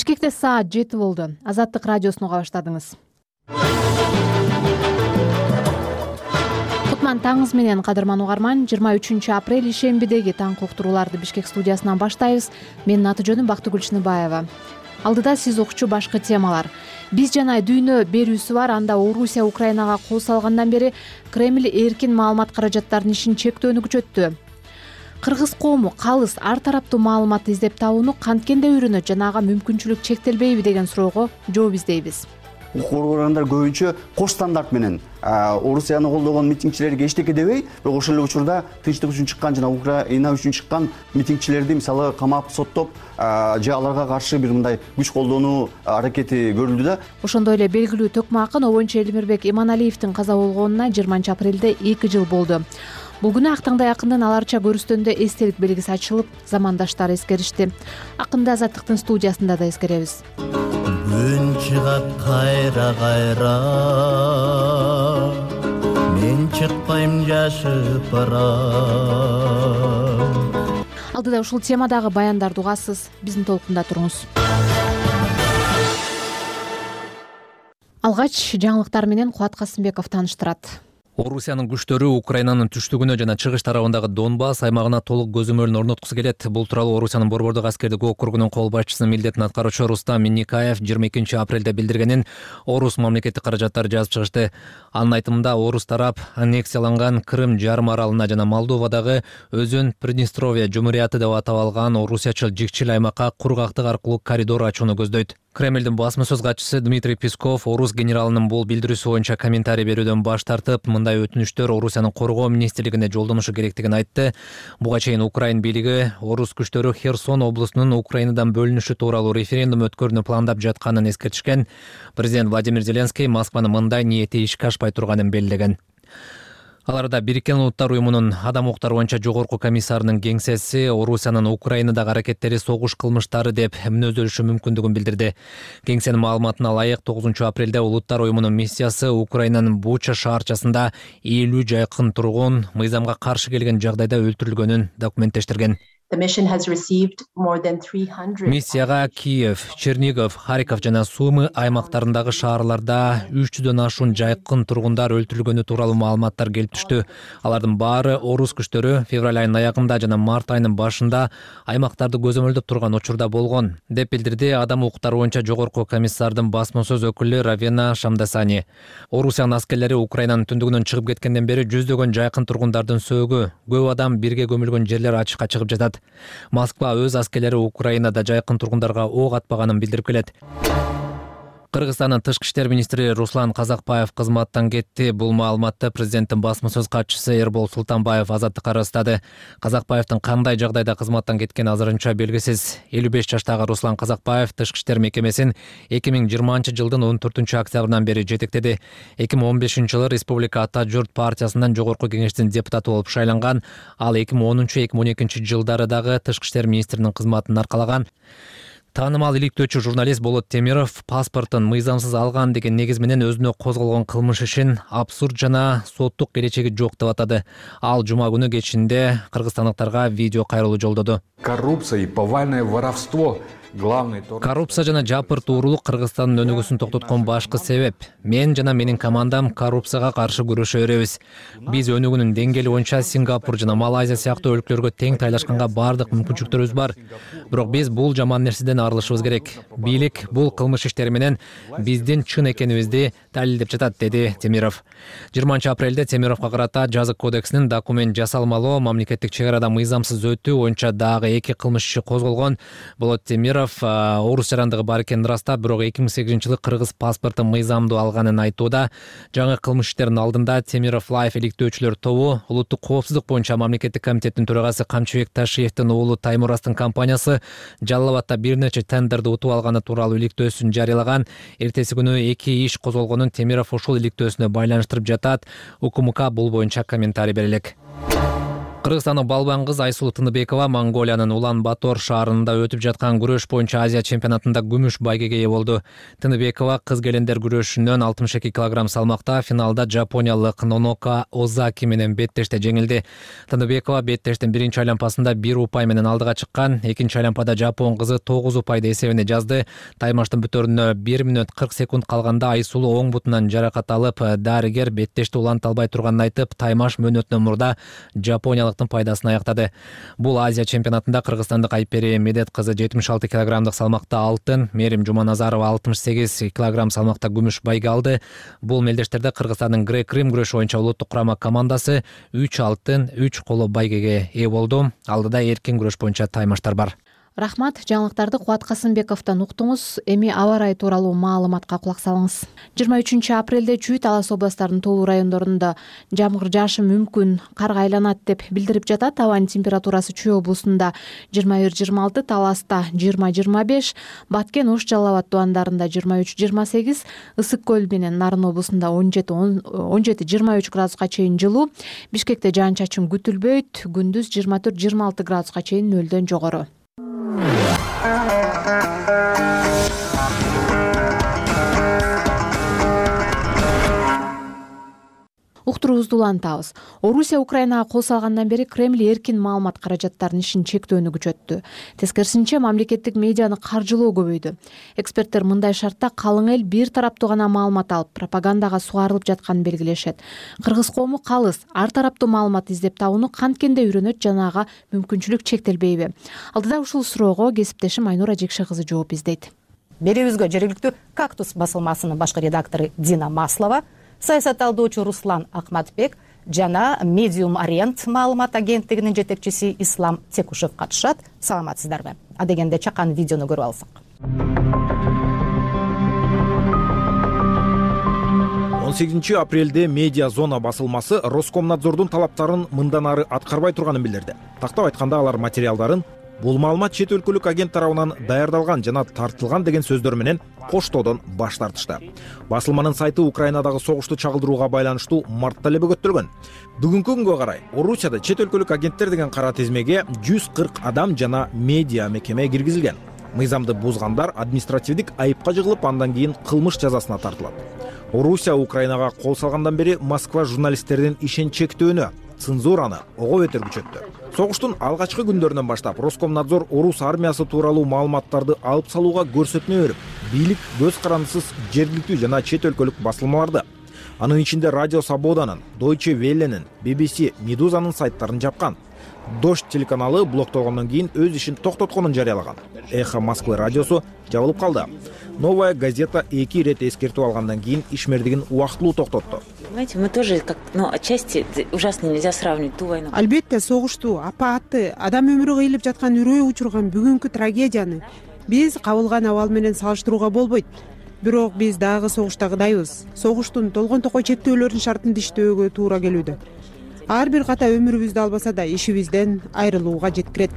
Бишкекте саат 7 болду. Азаттык радиосун уга баштадыңыз. Кутман таңыңыз менен, кадырман угарман. 23 апрель ишембидеги таң уктурууларды Бишкек студиясынан баштайбыз. Менин аты-жөнүм Бактыгүл Чыныбаева. Алдыда сиз укчу башкы темалар. Биз жана дүйнө берүүсү бар. Анда Орусия Украинага кол салгандан бери Кремль эркин маалымат каражаттарынын ишин чектөөнү күчөттү. Кыргыз коому калыс ар тараптуу маалымат издеп табууну канткенде үйрөнөт жана ага мүмкүнчүлүк чектелбейби деген суроого жооп издейбиз. Укук органдар көбүнчө кош стандарт менен Орусияны колдогон митингчилерге эчтеке дебей, бирок ошол эле учурда тынчтык үчүн чыккан жана Украина үчүн чыккан митингчилерди мисалы камап соттоп, же аларга каршы бир мындай күч колдонуу аракети көрүлдү да. Ошондой эле белгилүү төкмө акын обончу Элмирбек Иманалиевдин каза болгонуна 20-апрелде 2 жыл болду. Бул күнү Актаңдай акындын аларча көрүстөндө эстелик белгиси ачылып, замандаштары эскеришти. Акынды Азаттыктын студиясында да эскеребиз. Күн чыгат кайра мен чыкпайм жашып барам. Алдыда ушул темадагы баяндарды угасыз. Биздин толкунда туруңуз. Алгач жаңылыктар менен Кубат Касымбеков тааныштырат. Орусиянын күчтөрү Украинанын түштүгүнө жана чыгыш тарабындагы Донбасс аймагына толук көзөмөлүн орноткусу келет. Бул тууралуу Орусиянын Борбордук аскердик округунун кол башчысынын милдетин аткаруучу Рустам Минникаев 22 апрелде билдиргенин Орус мамлекеттик каражаттары жазып чыгышты. Анын айтымында Орус тарап аннексияланган Крым жарым аралына жана Молдовадагы Өзөн Приднестровье жумурияты деп атап алган орусиячыл жикчил аймакка кургактык аркылуу коридор ачууну көздөйт. Кремлдин басма сөз катчысы Дмитрий Песков орус генералынын бул билдирүүсү боюнча комментарий берүүдөн баш тартып, мындай өтүнүчтөр Орусиянын коргоо министрлигине жолдоnuшу керектигин айтты. Буга чейин Украин бийлиги орус күчтөрү Херсон облусунун Украинадан бөлүнүшү тууралуу референдум өткөрүүнү пландап жатканын эскертишкен. Президент Владимир Зеленский Москванын мындай ниети ишке ашпай турганын белгилеген. Аларда Бириккен Улуттар уюмунун адам укуктары боюнча жогорку комиссарынын кеңсеси Орусиянын Украинадагы аракеттери согуш кылмыштары деп мүнөздөлүшү мүмкүндүгүн билдирди. Кеңсенин маалыматына ылайык 9 апрелде Улуттар уюмунун миссиясы Украинанын Буча шаарчасында 50 жайкын тургун мыйзамга каршы келген жагдайда өлтүрүлгөнүн документтештирген. Миссияга Киев, Чернигов, Харьков жана Сумы аймактарындагы шаарларда 300дөн ашуун жайкын тургундар өлтүрүлгөнү тууралуу маалыматтар келип түштү. Алардын баары орус күчтөрү февраль айынын аягында жана март айынын башында аймактарды көзөмөлдөп турган учурда болгон, деп билдирди адам укуктары боюнча жогорку комиссардын басма сөз өкүлү Равена Шамдасани. Орусиянын аскерлери Украинанын түндүгүнөн чыгып кеткенден бери жүздөгөн жайкын тургундардын сөөгү, көп адам бирге көмүлгөн жерлер ачыкка чыгып жатат. Москва өз аскерлери Украинада жайкын тургундарга ок атпаганын билдирип келет. Кыргызстандын тышкы иштер министри Руслан Казакбаев кызматтан кетти. Бул маалыматты президенттин басма сөз катчысы Эрбол Султанбаев Азаттыкка ырастады. Казакбаевдин кандай жагдайда кызматтан кеткени азырынча белгисиз. 55 жаштагы Руслан Казакбаев тышкы иштер мекемесин 2020-жылдын 14-октябрынан бери жетектеди. 2015-жылы Республика Ата журт партиясынан жогорку кеңештин депутаты болуп шайланган. Ал 2013-2012 жылдары дагы тышкы иштер министринин кызматын аркалаган. Таанымал иликтөөчү журналист Болот Темиров паспортун мыйзамсыз алган деген негиз менен өзүнө козголгон кылмыш ишин абсурд жана соттук келечеги жок деп атады. Ал жума күнү кечинде кыргызстандыктарга видео кайрылуу жолдоду. Коррупция и повальное воровство Коррупция жана жапыртуулук Кыргызстандын өнүгүүсүн токтоткон башкы себеп. Мен жана менин командам коррупцияга каршы күрөшө беребиз. Биз өнүгүүнүн деңгээли боюнча Сингапур жана Малайзия сыяктуу өлкөлөргө тең тайлашканга бардык мүмкүнчүлүктөрүбүз бар. Бирок биз бул жаман нерседен арылышыбыз керек. Бийлик бул кылмыш иштери менен биздин чын экенибизди далилдеп жатат, деди Темиров. 20 апрелде Темировго карата жазык кодексинин документ жасалмалоо, мамлекеттик чек арада мыйзамсыз өтүү боюнча дагы 2 кылмыш иши козголгон. Болот Темиров орус жарандыгы бар экенин ырастап, бирок 2008-жылы кыргыз паспортун мыйзамдуу алганын айтууда. Жаңы кылмыш иштердин алдында Темиров Лайф иликтөөчүлөр тобу улуттук коопсуздук боюнча мамлекеттик комитеттин төрагасы Камчыбек Ташиевдин уулу Таймурастын компаниясы Жалал Абадта бир нече тендерди утуп алганы тууралуу иликтөөсүн жарыялаган. Эртеси күнү 2 иш козголгонун Темиров ушул иликтөөсүнө байланыштырып жатат. УКМК бул боюнча комментарий берелек. Кыргызстандын балбан кыз Айсулуу Тыныбекова Монголиянын Улан-Батор шаарында өтүп жаткан күрөш боюнча Азия чемпионатында күмүш байгеге ээ болду. Тыныбекова кыз келиндер күрөшүнөн 62 кг салмакта финалда жапониялык Нонока Озаки менен беттеште жеңилди. Тыныбекова беттештин биринчи айланпасында 1 упай менен алдыга чыккан, экинчи айланпада жапон кызы 9 упайды эсебине жазды. Таймаштын бүтөрүнө 1 мүнөт 40 секунд калганда Айсулуу оң бутунан жаракат алып, дарыгер беттешти уланта албай турганын айтып, таймаш мөөнөтүнөн мурда жапониялыктын пайдасына аяктады. Бул Азия чемпионатында кыргызстандык Айпери Медет кызы 76 кг салмакта алтын, Мерим Жуманазарова 68 кг салмакта күмүш байге алды. Бул мелдештерде Кыргызстандын грек-рим күрөш боюнча улуттук курама командасы 3 алтын, 3 коло байгеге ээ болду. Алдыда эркин күрөш боюнча таймаштар бар. Рахмат, жаңылыктарды Кубат Касымбековдон уктуңуз. Эми аба ырайы тууралуу маалыматка кулак салыңыз. 23 апрелде Чүй Талас областарынын тоолуу райондорунда жамгыр жаашы мүмкүн, карга айланат деп билдирип жатат. Абанын температурасы Чүй облусунда 21-26, Таласта 20-25, Баткен, Ош, Жалал Абад тубандарында 23-28, Ысык көл менен Нарын облусунда 17-23 градуска чейин жылуу. Бишкекте жаан-чачын күтүлбөйт, күндүз 24-26 градуска чейин нөлдөн жогору. Уктуруубузду улантабыз. Орусия Украинага кол салгандан бери Кремль эркин маалымат каражаттарынын ишин чектөөнү күчөттү. Тескерисинче, мамлекеттик медианы каржылоо көбөйдү. Эксперттер мындай шартта калың эл бир тараптуу гана маалымат алып, пропагандага сугарылып жатканын белгилешет. Кыргыз коому калыс, ар тараптуу маалымат издеп табууну канткенде үйрөнөт, жана ага мүмкүнчүлүк чектелбейби? Алдыда ушул суроого кесиптешим Айнура Жекше кызы жооп издейт. Беребизге жергиликтүү «Кактус» басылмасынын башкы редактору Дина Маслова, саясатталдоочу Руслан Акматбек жана Medium Orient маалымат агенттигинин жетекчиси Ислам Текушев катышат. Саламатсыздарбы? Адегенде чакан видеону көрүп алсак. 18 апрелде Медиа Зона басылмасы Роскомнадзордун талаптарын мындан ары аткарбай турганын билдирди. Тактап айтканда, алар материалдарын бул маалымат чет өлкөлүк агент тарабынан даярдалган жана тартылган деген сөздөр менен коштоодон баш тартышты. Басылманын сайты Украинадагы согушту чагылдырууга байланыштуу мартта эле бөгөттөлгөн. Бүгүнкү күнгө карай Орусияда чет өлкөлүк агенттер деген кара тизмеге 140 адам жана медиа мекеме киргизилген. Мыйзамды бузгандар административдик айыпка жыгылып, андан кийин кылмыш жазасына тартылат. Орусия Украинага кол салгандан бери Москва журналисттердин ишин чектөөнү, цензураны ого бетер күчөттү. Согуштун алгачкы күндөрүнөн баштап Роскомнадзор орус армиясы тууралуу маалыматтарды алып салууга көрсөтмө берип, бийлик көз карандысыз жергиликтүү жана чет өлкөлүк басылмаларды, анын ичинде Радио Свободанын, Deutsche Welle'нин, BBC, Медузанын сайттарын жапкан. Дождь телеканалы блоктолгондон кийин өз ишин токтотконун жарыялаган. Эхо Москвы радиосу жабылып калды. Новая газета 2 ирет эскертип алгандан кийин ишмердигин убактылуу токтотту. Понимаете, мы тоже как, отчасти ужасно нельзя сравнивать ту войну. Албетте, согушту, апаатты, адам өмүрү кыйылып жаткан үрөй учурган бүгүнкү трагедияны биз кабылган абал менен салыштырууга болбойт. Бирок биз дагы согуштагыдайбыз. Согуштун толгон токой чектөөлөрүнүн шартын иштөөгө туура келүүдө. Ар бир ката өмүрүбүздү албаса да ишибизден айрылууга жеткирет.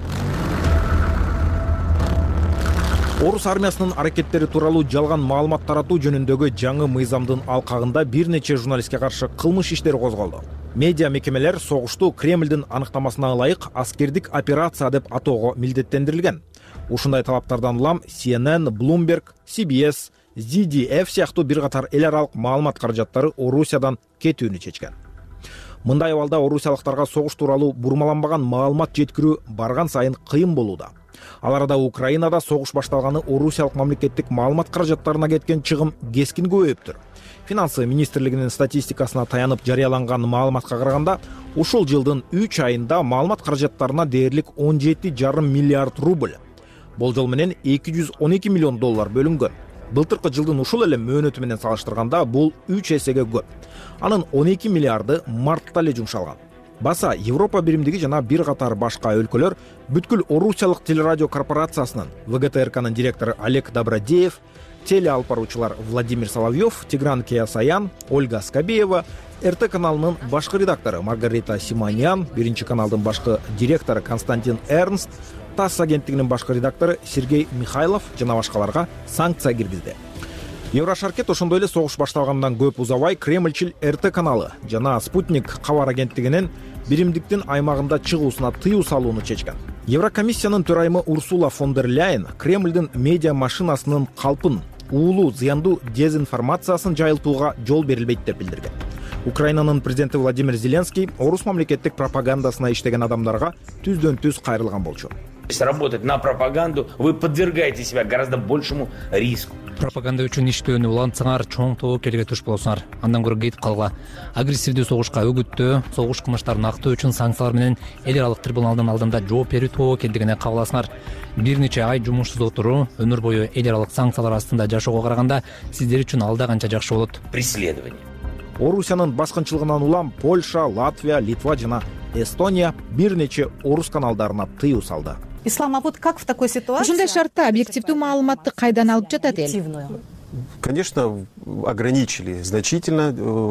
Орус армиясынын аракеттери тууралуу жалган маалымат таратуу жөнүндөгү жаңы мыйзамдын алкагында бир нече журналистке каршы кылмыш иштери козголду. Медиа мекемелер согушту Кремлдин аныктамасына ылайык аскердик операция деп атоого милдеттендирилген. Ушундай талаптардан улам CNN, Bloomberg, CBS, ZDF сыяктуу бир катар эл аралык маалымат каражаттары Орусиядан кетүүнү чечкен. Мындай абалда орусиялыктарга согуш тууралуу бурмаланбаган маалымат жеткирүү барган сайын кыйын болууда. Ал арада Украинада согуш башталганы орусиялык мамлекеттик маалымат каражаттарына кеткен чыгым кескин көбөйүптүр. Финансы министрлигинин статистикасына таянып жарыяланган маалыматка караганда, ушул жылдын 3 айында маалымат каражаттарына дээрлик 17,5 миллиард рубль, болжол менен 212 миллион доллар бөлүнгөн. Былтыркы жылдын ушул эле мөөнөтү менен салыштырганда бул 3 эсеге көп. Анын 12 миллиарды мартта эле жумшалган. Баса Европа биримдиги жана бир катар башка өлкөлөр бүткүл Орусиялык телерадио корпорациясынын ВГТРКнын директору Олег Добродеев, телеалпаруучулар Владимир Соловьев, Тигран Кеясаян, Ольга Скобеева, РТ каналынын башкы редактору Маргарита Симонян, биринчи каналдын башкы директору Константин Эрнст, ТАСС агенттигинин башкы редактору Сергей Михайлов жана башкаларга санкция киргизди. Еврошаркет ошондой эле согуш башталгандан көп узабай Кремльчил РТ каналы жана Спутник кабар агенттигинин биримдиктин аймагында чыгуусуна тыюу салууну чечкен. Еврокомиссиянын төрайымы Урсула фон дер Ляйен Кремлдин медиа машинасынын калпын, уулуу зыяндуу дезинформациясын жайылтууга жол берилбейт деп билдирген. Украинанын президенти Владимир Зеленский орус мамлекеттик пропагандасына иштеген адамдарга түздөн түз кайрылган болчу. Работать на пропаганду, вы подвергаете себя гораздо большему риску. Пропаганда үчүн иштөөнү улантсаңар, чоң тобокелге туш болосуңар. Андан көрө кетип калгыла. Агрессивдүү согушка үгүттөө, согуш кылмыштарын актоо үчүн санкциялар менен эл аралык трибуналдын алдында жооп берүү тобокелдигине кабыл аласыңар. Бир нече ай жумушсуз отуруу, өмүр бою эл аралык санкциялар астында жашоого караганда сиздер үчүн алда канча жакшы болот. Преследование. Орусиянын баскынчылыгынан улам Польша, Латвия, Литва жана Эстония бир нече орус каналдарына тыюу салды. Ислам, а вот как в такой ситуации? Ушундай шартта объективдүү маалыматты кайдан алып жатат эл? Конечно, ограничили значительно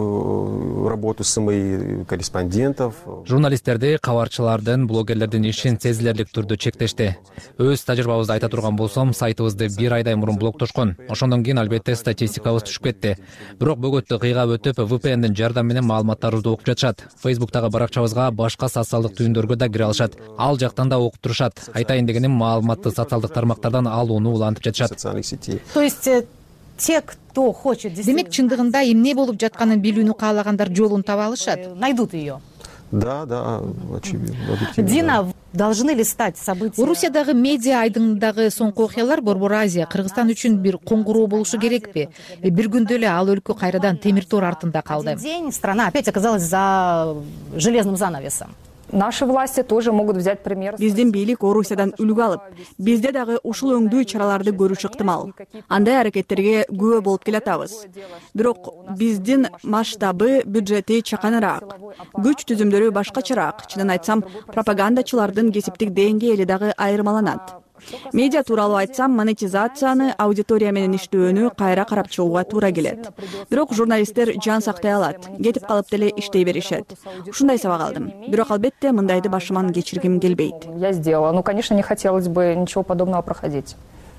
работу СМИ, корреспондентов. Журналисттерди, кабарчылардын, блогерлердин ишин сезилерлик түрдө чектешти. Өз тажрыйбабызды айта турган болсом, сайтыбызды бир айдай мурун блоктошкон. Ошондон кийин албетте статистикабыз түшүп кетти. Бирок бөгөттү кыйгап өтүп, VPN'дин жардамы менен маалыматтарыбызды окуп жатышат. Facebook'тагы баракчабызга башка социалдык түйүндөргө да кире алышат. Ал жактан да окуп турушат. Айтайын дегеним, маалыматты социалдык тармактардан алууну улантып жатышат. То есть те, кто хочет... Демек, чындыгында эмне болуп жатканын билүүнү каалагандар жолун таба алышат. Найдут ее. Да, очевидно. Дина, должны ли стать события... Орусиядагы медиа айдыңындагы соңку окуялар Борбор Азия, Кыргызстан үчүн бир коңгуроо болушу керекпи? Бир күндө эле ал өлкө кайрадан темир тор артында калды. День страна опять оказалась за железным занавесом. Наши власти тоже могут взять пример. Биздин бийлик Орусиядан үлгү алып, бизде дагы ушул өңдүү чараларды көрүш ыктымал. Андай аракеттерге күбө болуп келатабыз. Бирок биздин масштабы, бюджети чаканыраак. Күч түзүмдөрү башкачараак. Чынын айтсам, пропагандачылардын кесиптик деңгээли дагы айырмаланат. Медиа тууралуу айтсам, монетизацияны, аудитория менен иштөөнү кайра карап чыгууга туура келет. Бирок журналисттер жан сактай алат, кетип калып деле иштей беришет. Ушундай сабак алдым. Бирок албетте мындайды башыман кечиргим келбейт. Я сделала. Конечно, не хотелось бы ничего подобного проходить.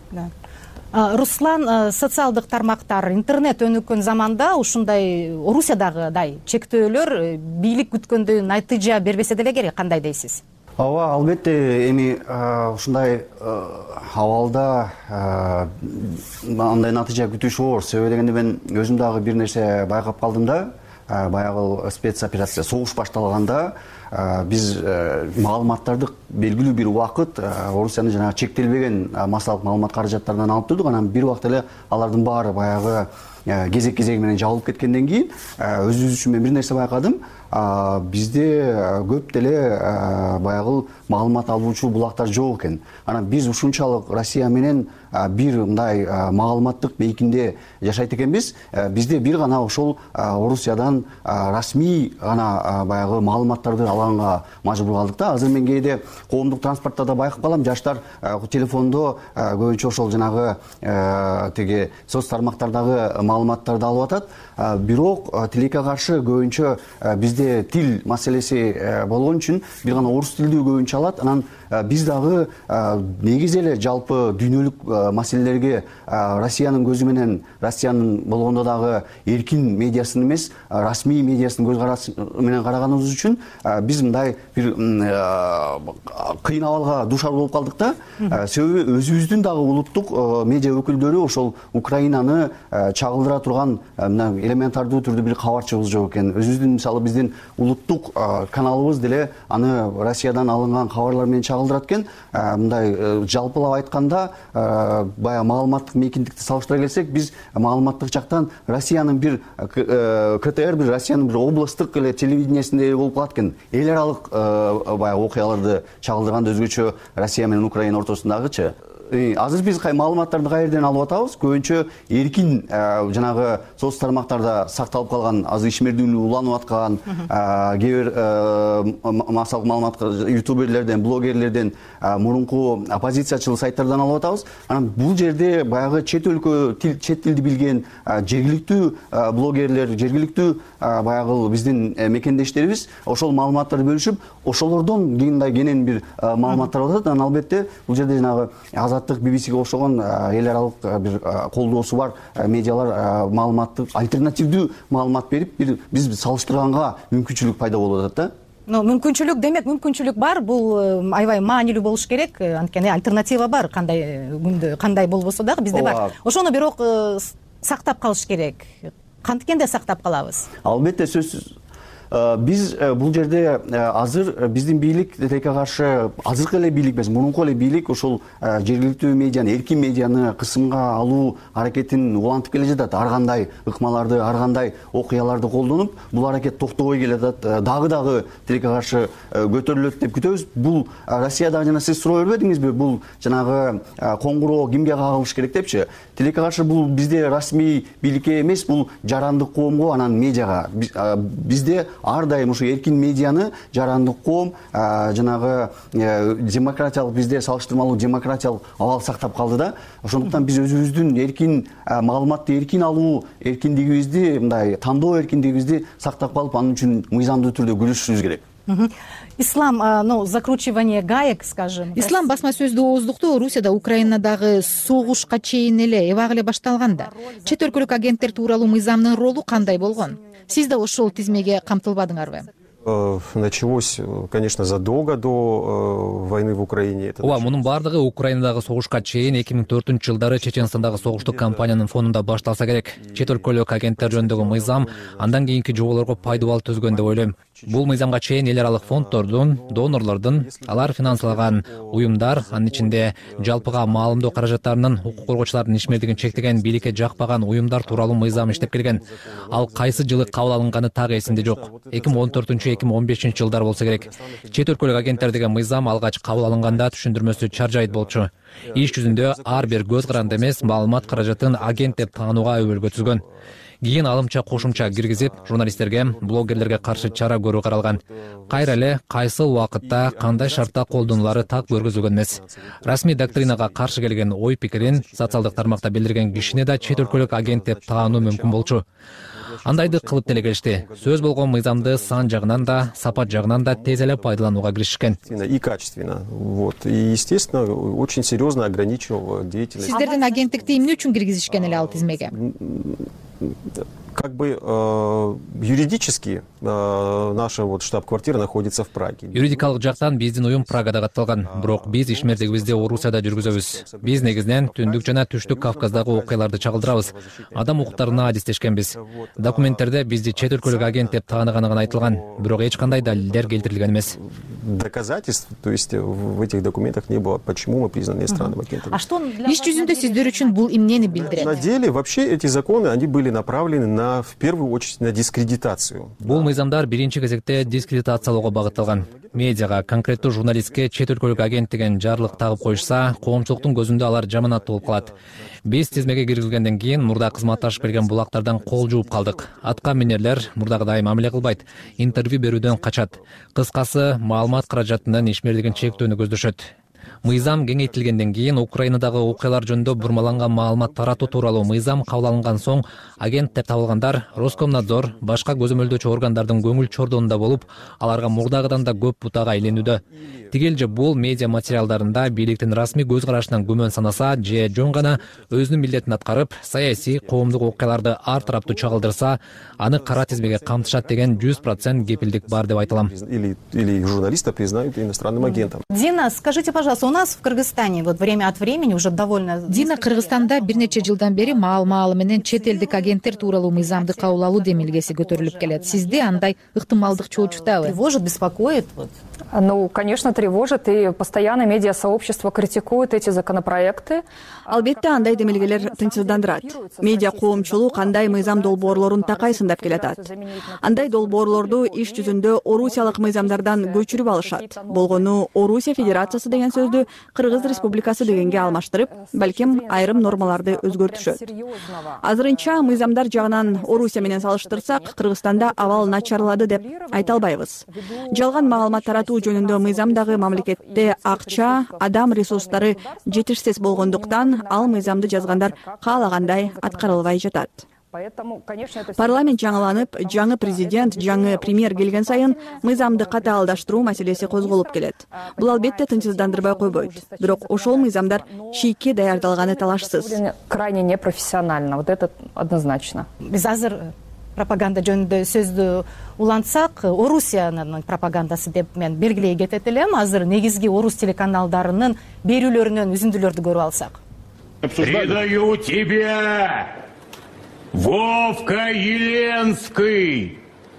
Руслан, социалдык тармактар, интернет өнүккөн заманда ушундай Орусиядагыдай чектөөлөр бийлик күткөндө натыйжа бербесе деле керек, кандай дейсиз? Ооба, албетте эми ушундай абалда андай натыйжа күтүш оор. Себеби дегенде мен өзүм дагы бир нерсе байкап калдым да. Баягы спецоперация согуш башталганда биз маалыматтарды белгилүү бир убакыт Орусиянын жанагы чектелбеген массалык маалымат каражаттарынан алып турдук. Анан бир убакта эле алардын баары баягы кезек-кезеги менен жабылып кеткенден кийин өзүбүз үчүн мен бир нерсе байкадым. Бизде көп деле баягы маалымат алуучу булактар жок экен. Анан биз ушунчалык Россия менен бир мындай маалыматтык бейкинде жашайт экенбиз. Бизде бир гана ошол Орусиядан расмий гана баягы маалыматтарды алганга мажбур калдык да. Азыр мен кээде коомдук транспортто да байкап калам, жаштар телефондо көбүнчө ошол жанагы тиги соц тармактардагы маалыматтарды алып атат. Бирок тилекке каршы көбүнчө бизде тил маселеси болгон үчүн бир гана орус тилдүү көбүнчө алат. Анан биз дагы негизи эле жалпы дүйнөлүк маселелерге Россиянын көзү менен, Россиянын болгондо дагы эркин медиасын эмес, расмий медиасын көз карасы менен караганыбыз үчүн биз мындай бир кыйын абалга дуушар болуп калдык да. Себеби өзүбүздүн дагы улуттук медиа өкүлдөрү ошол Украинаны чагылдыра турган элементардуу түрдө бир кабарчыбыз жок экен. Өзүбүздүн мисалы биздин улуттук каналыбыз деле аны Россиядан алынган кабарлар менен чагылдырат экен. Мындай жалпылап айтканда, баягы маалыматтык мейкиндикти салыштыра келсек, биз маалыматтык жактан Россиянын бир КТР, бир Россиянын бир областтык эле телевидениесинде болуп калат экен. Эл аралык баягы окуяларды чагылдырганда өзгөчө Россия менен Украина ортосундагычы. Азыр биз маалыматтарды кайерден алып атабыз? Көбүнчө эркин жанагы соц тармактарда сакталып калган, азыр ишмердүүлүгү уланып аткан, кээ бир массалык маалымат ютуберлерден, блогерлерден, мурунку оппозициячыл сайттардан алып атабыз. Анан бул жерде баягы чет өлкө чет тилди билген жергиликтүү блогерлер, жергиликтүү баягы биздин мекендештерибиз ошол маалыматтарды бөлүшүп, ошолордон кенен бир маалыматтар атат. Анан албетте бул жерде жанагы Азаттык, BBC-ге окшогон эл аралык бир колдоосу бар медиалар маалыматтык альтернативдүү маалымат берип, биз салыштырганга мүмкүнчүлүк пайда болуп атат да. мүмкүнчүлүк демек мүмкүнчүлүк бар, бул аябай маанилүү болуш керек, анткени альтернатива бар, кандай күндө кандай болбосо дагы бизде бар. Ошону бирок сактап калыш керек. Кантикенде сактап калабыз? Албетте, сөзсүз. Биз бул жерде азыр биздин бийлик тилекке каршы азыркы эле бийлик эмес, мурунку эле бийлик ошол жергиликтүү медианы, эркин медианы кысымга алуу аракетин улантып келе жатат. Ар кандай ыкмаларды, ар кандай окуяларды колдонуп, бул аракет токтобой келе жатат. Дагы тилекке каршы көтөрүлөт деп күтөбүз. Бул Россияда жана сиз суроо бербедиңизби? Бул жанагы коңгуроо кимге кагылыш керек депчи. Тилекке каршы бул бизде расмий бийликке эмес, бул жарандык коомго, анан медиага. Бизде ар дайым ушу эркин медианы, жарандык коом, жанагы демократиялык, бизде салыштырмалуу демократиялык абал сактап калды да. Ошондуктан биз өзүбүздүн эркин маалыматты эркин алуу эркиндигибизди, мындай тандоо эркиндигибизди сактап калып, анын үчүн мыйзамдуу түрдө күрөшүшүбүз керек. Ислам, закручивание гаек, скажем. Ислам басма сөздүү ооздукту Орусияда, Украинадагы согушка чейин эле эбак эле башталганда. Чет өлкөлүк агенттер тууралуу мыйзамдын ролу кандай болгон? Сиз да ошол тизмеге камтылбадыңарбы? Началось, конечно, задолго до войны в Украине. Ооба, мунун бардыгы Украинадагы согушка чейин 2004-жылдары Чеченстандагы согуштук кампаниянын фонунда башталса керек. Чет өлкөлүк агенттер жөнүндөгү мыйзам андан кийинки жоболорго пайдалуу түзгөн деп ойлойм. Бул мыйзамга чейин эл аралык фонддордун, донорлордун, алар финанслаган уюмдар, анын ичинде жалпыга маалымдоо каражаттарынын, укук коргоочулардын ишмердигин чектеген, бийликке жакпаган уюмдар тууралуу мыйзам иштеп келген. Ал кайсы жылы кабыл алынганы так эсимде жок. 2014-2015 жылдар болсо керек. Чет өлкөлүк агенттер деген мыйзам алгач кабыл алынганда түшүндүрмөсү чаржайт болчу. Иш жүзүндө ар бир көз каранды эмес маалымат каражатын агент деп таанууга өбөлгө түзгөн. Кийин алымча кошумча киргизип, журналисттерге, блогерлерге каршы чара көрүү каралган. Кайра эле кайсыл убакытта, кандай шартта колдонулары так көргөзүлгөн эмес. Расмий доктринага каршы келген ой пикирин социалдык тармакта билдирген кишини да чет өлкөлүк агент деп таануу мүмкүн болчу. Андайды кылып деле келишти. Сөз болгон мыйзамды сан жагынан да, сапат жагынан да тез эле пайдаланууга киришкен. И качественно. И, естественно, очень серьезно ограничил деятельность. Сиздердин агенттикти эмне үчүн киргизишкен эле ал тизмеге? Как бы юридически наша штаб-квартира находится в Праге. Юридикалык жактан биздин уюм Прагада катталган, бирок биз ишмердигибизди Орусияда жүргүзөбүз. Биз негизинен түндүк жана түштүк Кавказдагы окуяларды чагылдырабыз. Адам укуктарына адистешкенбиз. Документтерде бизди чет өлкөлүк агент деп тааныганы айтылган, бирок эч кандай далилдер келтирилген эмес. Доказательств, то есть в этих документах не было, почему мы признаны иностранным агентом. Иш жүзүндө сиздер үчүн бул эмнени билдирет? На деле вообще эти законы, они были направлены в первую очередь на дискредитацию. Бул мыйзамдар биринчи кезекте дискредитациялоого багытталган. Медиага, конкреттүү журналистке чет өлкөлүк агент деген жарлык тагып коюшса, коомчулуктун көзүндө алар жаманаттуу болуп калат. Биз тизмеге киргизилгенден кийин мурда кызматташып келген булактардан кол жууп калдык. Атка минерлер мурдагыдай мамиле кылбайт, интервью берүүдөн качат. Кыскасы, маалымат каражатынын ишмердигин чектөөнү көздөшөт. Мыйзам кеңейтилгенден кийин Украинадагы окуялар жөнүндө бурмаланган маалымат таратуу тууралуу мыйзам кабыл алынган соң агент деп табылгандар Роскомнадзор, башка көзөмөлдөөчү органдардын көңүл чордонунда болуп, аларга мурдагыдан да көп бутага айланууда. Тигел же бул медиа материалдарында бийликтин расмий көз карашынан күмөн санаса, же жөн гана өзүнүн милдетин аткарып, саясий, коомдук окуяларды ар тараптуу чагылдырса, аны кара тизмеге камтышат деген 100% кепилдик бар деп айтылам. Или журналиста признают иностранным агентом. Дина, скажите, пожалуйста, у нас в Кыргызстане время от времени уже довольно... Дина, Кыргызстанда бир нече жылдан бери маал менен чет элдик агенттер тууралуу мыйзамды кабыл алуу демилгеси көтөрүлүп келет. Сизди андай ыктымалдык чоочутабы? Тревожит, беспокоит? Ну, конечно, тревожит, и постоянно медиасообщество критикует эти законопроекты. Албетте андай демилгелер тынчсыздандырат. Медиа коомчулук андай мыйзам долбоорлорун такайсындап келатат. Андай долбоорлорду иш жүзүндө орусиялык мыйзамдардан көчүрүп алышат. Болгону Орусия Федерациясы деген сөздү Кыргыз Республикасы дегенге алмаштырып, балким айрым нормаларды өзгөртүшөт. Азырынча мыйзамдар жагынан Орусия менен салыштырсак, Кыргызстанда абал начарлады деп айта албайбыз. Жалган маалымат таратуу жөнүндө мыйзамдагы мамлекетте акча, адам ресурстары жетишсиз болгондуктан ал мыйзамды жазгандар каалагандай аткарылбай жатат. Парламент жаңыланып, жаңы президент, жаңы премьер келген сайын мыйзамды катаалдаштыруу маселеси козголуп келет. Бул албетте тынчсыздандырбай койбойт. Бирок ошол мыйзамдар чийикке даярдалганы талашсыз. Крайне непрофессионально, вот это однозначно. Биз азыр пропаганда жөнүндө сөздү улантсак, Орусиянын пропагандасы деп мен белгилей кетет элем. Азыр негизги орус телеканалдарынын берүүлөрүнөн үзүндүлөрдү көрүп алсак. Предаю тебя, Вовка Еленский,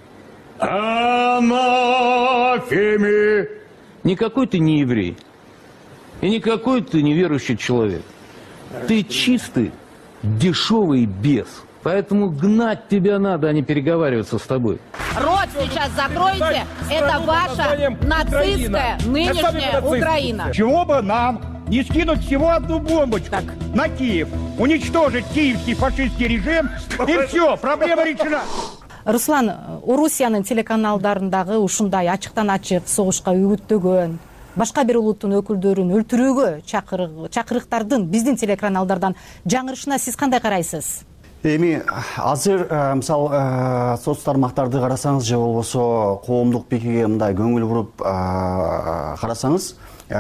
анафеме. Никакой ты не еврей. И никакой ты неверующий человек. Ты чистый, дешевый бес. Поэтому гнать тебя надо, а не переговариваться с тобой. Рот сейчас закройте. Это ваша нацистская нынешняя Украина. Чего бы нам не скинуть всего одну бомбочку на Киев, уничтожить киевский фашистский режим, и все, проблема решена. Руслан, Орусиянын телеканалдарындагы ушундай ачыктан ачык согушка үгүттөгөн, башка бир улуттун өкүлдөрүн өлтүрүүгө чакырыктардын биздин телеканалдардан жаңырышына сиз кандай карайсыз? Эми азыр мисалы соц тармактарды карасаңыз же болбосо коомдук пикирге мындай көңүл буруп карасаңыз,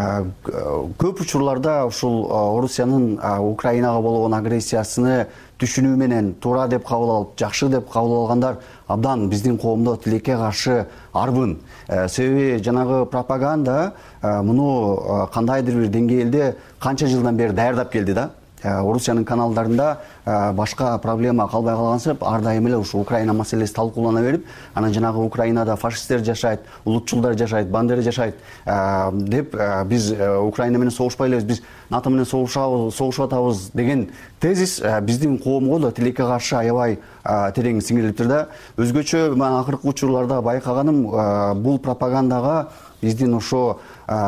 көп учурларда ушул Орусиянын Украинага болгон агрессиясыны түшүнүү менен туура деп кабыл алып, жакшы деп кабыл алгандар абдан биздин коомдо тилекке каршы арбын. Себеби жанагы пропаганда муну кандайдыр бир деңгээлде канча жылдан бери даярдап келди да. Орусиянын каналдарында башка проблема калбай калгансып, ар дайым эле ушу Украина маселеси талкуулана берип, анан жанагы Украинада фашисттер жашайт, улутчулдар жашайт, бандера жашайт деп биз Украина менен согушпай элебиз, биз НАТО менен согушуп атабыз деген тезис биздин коомго да тилекке каршы аябай терең сиңирилиптир да. Өзгөчө мен акыркы учурларда байкаганым, бул пропагандага биздин ошо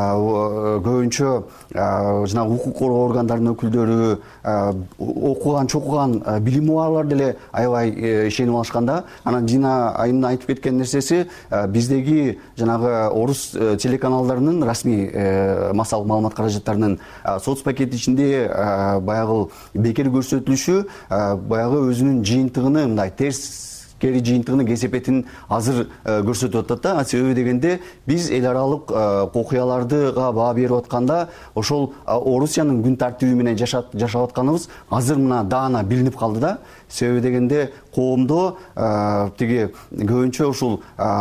көбүнчө жанагы укук коргоо органдарынын өкүлдөрү, окуган чокуган билими барлар деле аябай ишенип алышканда, анан Дина айымдын айтып кеткен нерсеси биздеги жанагы орус телеканалдарынын расмий маалымат каражаттарынын соц пакет ичинде баягы бекер көрсөтүлүшү баягы өзүнүн жыйынтыгыны мындай терс кери жыйынтыгынын кесепетин азыр көрсөтүп атат да. Себеби дегенде биз эл аралык окуялардыга баа берип атканда ошол Орусиянын күн тартиби менен жашап атканыбыз азыр мына даана билинип калды да. Себеби дегенде коомдо тиги көбүнчө ушул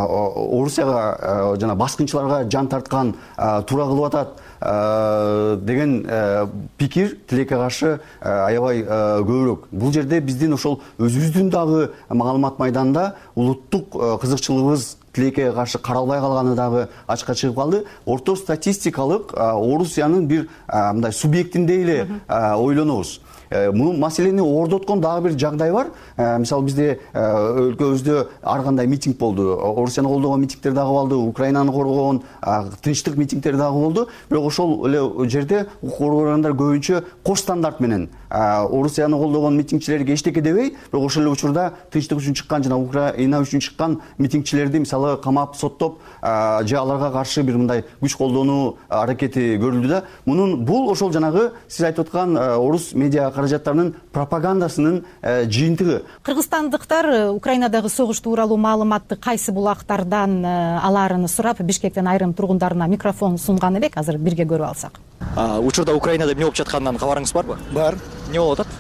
Орусияга жана баскынчыларга жан тарткан туура кылып атат деген пикир тилекке каршы аябай көбүрөөк. Бул жерде биздин ошол өзүбүздүн дагы маалымат майданында улуттук кызыкчылыгыбыз тилекке каршы каралбай калганы дагы ачыкка чыгып калды. Орто статистикалык Орусиянын бир мындай субъектиндей эле ойлонобуз. Бул маселени ордоткон дагы бир жагдай бар. Мисалы бизде өлкөбүздө ар кандай митинг болду. Орусияны колдогон митингдер дагы болду, Украинаны коргогон тынчтык митингдер дагы болду. Бирок ошол эле жерде укук коргоогундар көбүнчө кош стандарт менен Орусияны колдогон митингчилерге эчтеке дебей, бирок ошол эле учурда тынчтык үчүн чыккан жана Украина үчүн чыккан митингчилерди мисалы камап, соттоп же аларга каршы бир мындай күч колдонуу аракети көрүлдү да. Бул ошол жанагы сиз айтып аткан орус медиа каражаттарынын пропагандасынын жыйынтыгы. Кыргызстандыктар Украинадагы согуш тууралуу маалыматты кайсы булактардан аларын сурап, Бишкектен айрым тургундарына микрофон сунган элек, азыр бирге көрүп алсак. Учурда Украинада эмне болуп жатканынан кабарыңыз барбы? Бар. Эмне болуп атат?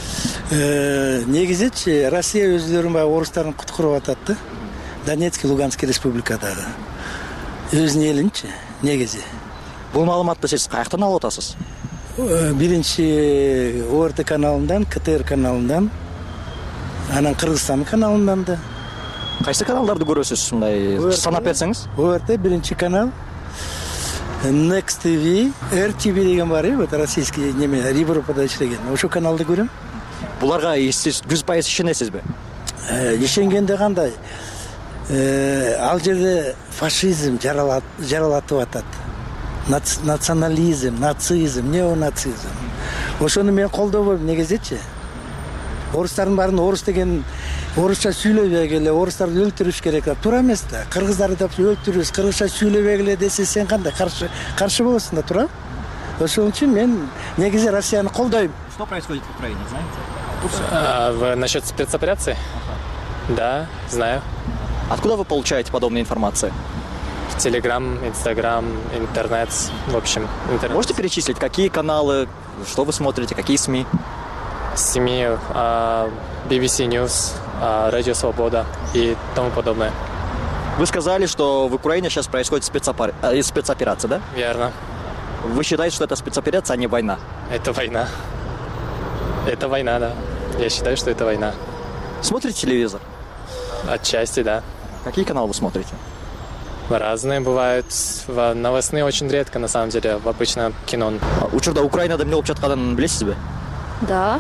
Негизичи Россия өзлөрүн баягы орустарын куткуруп атат да. Донецкий, Луганский республикадагы. Өзүнүн элинчи негизи. Бул маалыматты сиз каяктан алып атасыз? Биринчи ОРТ каналынан, КТР каналынан, анан Кыргызстан каналынан да. Кайсы каналдарды көрөсүз, мындай санап берсеңиз? ОРТ биринчи канал, Next TV, RTV деген бар, вот российский неме, Европада иштеген. Ошо каналды көрөм. Буларга сиз 100% ишенесизби? Ишенгенде кандай? Ал жерде фашизм жаралатып атат. Национализм, нацизм, неонацизм. Ошону мен колдобойм негизичи. Орустардын баарын орус деген орусча сүйлөбөй эле, орустарды өлтүрүш керек деп туура эмес да. Кыргыздарды да өлтүрүш, кыргызча сүйлөбөй эле десе сен кандай каршы болосуң да, туура? Ошон үчүн мен негизи Россияны колдойм. Что происходит в Украине, знаете? Насчет спецоперации? Да, знаю. Откуда вы получаете подобную информацию? Телеграм, Инстаграм, интернет, в общем. Интернет. Можете перечислить, какие каналы, что вы смотрите, какие СМИ? СМИ, BBC News, Радио Свобода и тому подобное. Вы сказали, что в Украине сейчас происходит спецоперация, да? Верно. Вы считаете, что это спецоперация, а не война? Это война. Это война, да. Я считаю, что это война. Смотрите телевизор? Отчасти, да. Какие каналы вы смотрите? Разные бывают. Новостные очень редко, на самом деле. Обычно кино. Учурда Украинада эмне болуп жатканын билесизби? Да.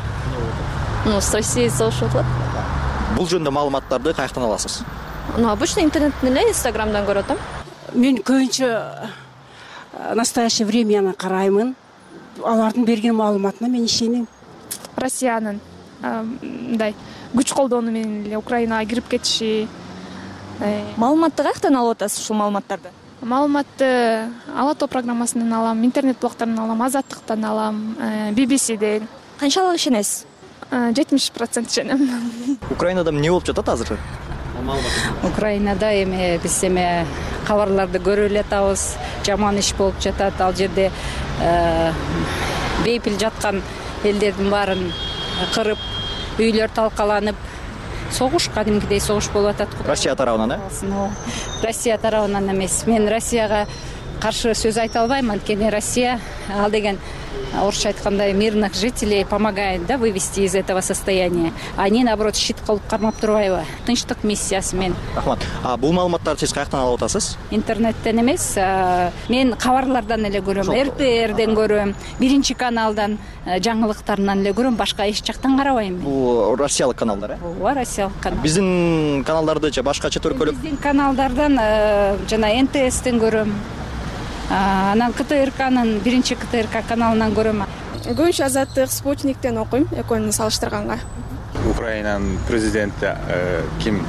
С Россией соғып жатат. Бул жөнүндө маалыматтарды каяктан аласыз? Обычно интернеттен эле, Инстаграмдан көрөт атам. Мен көбүнчө настоящее времяны караймын. Алардын берген маалыматына мен ишенем. Россиянын мындай күч колдонуу менен эле Украинага кирип кетиши. Маалыматты каяктан алып атасыз ушул маалыматтарды? Маалыматты Ала Тоо программасынан алам, интернет блогторунан алам, Азаттыктан алам, BBCден. Канчалык ишенесиз? 70% ишенем. Украинада эмне болуп жатат азыр? Украинада эми биз эми кабарларды көрүп эле атабыз. Жаман иш болуп жатат. Ал жерде бейпил жаткан элдердин баарын кырып, үйлөр талкаланып, согуш, кадимкидей согуш болуп атат. Россия тарабынан, Россия тарабынан эмес. Мен Россияга каршы сөз айта албайм, анткени Россия ал деген орусча айтканда мирных жителей помогает, да, вывести из этого состояния. Они, наоборот, щит кылып кармап турбайбы? Тынчтык миссиясы мен. Рахмат. Бул маалыматтарды сиз каяктан алып атасыз? Интернеттен эмес, мен кабарлардан эле көрөм, РТРден көрөм, Биринчи каналдан, жаңылыктарынан эле көрөм, башка эч жактан карабайм. Бул россиялык каналдар, Ооба, россиялык канал. Биздин каналдарды же башка чет өлкөлүк? Биздин каналдардан жана НТСтен көрөм. Анан КТРКнын, биринчи КТРК каналынан көрөм. Көбүнчө Азаттык, Спутниктен окуйм, экөөнүн салыштырганга. Украинанын президенти ким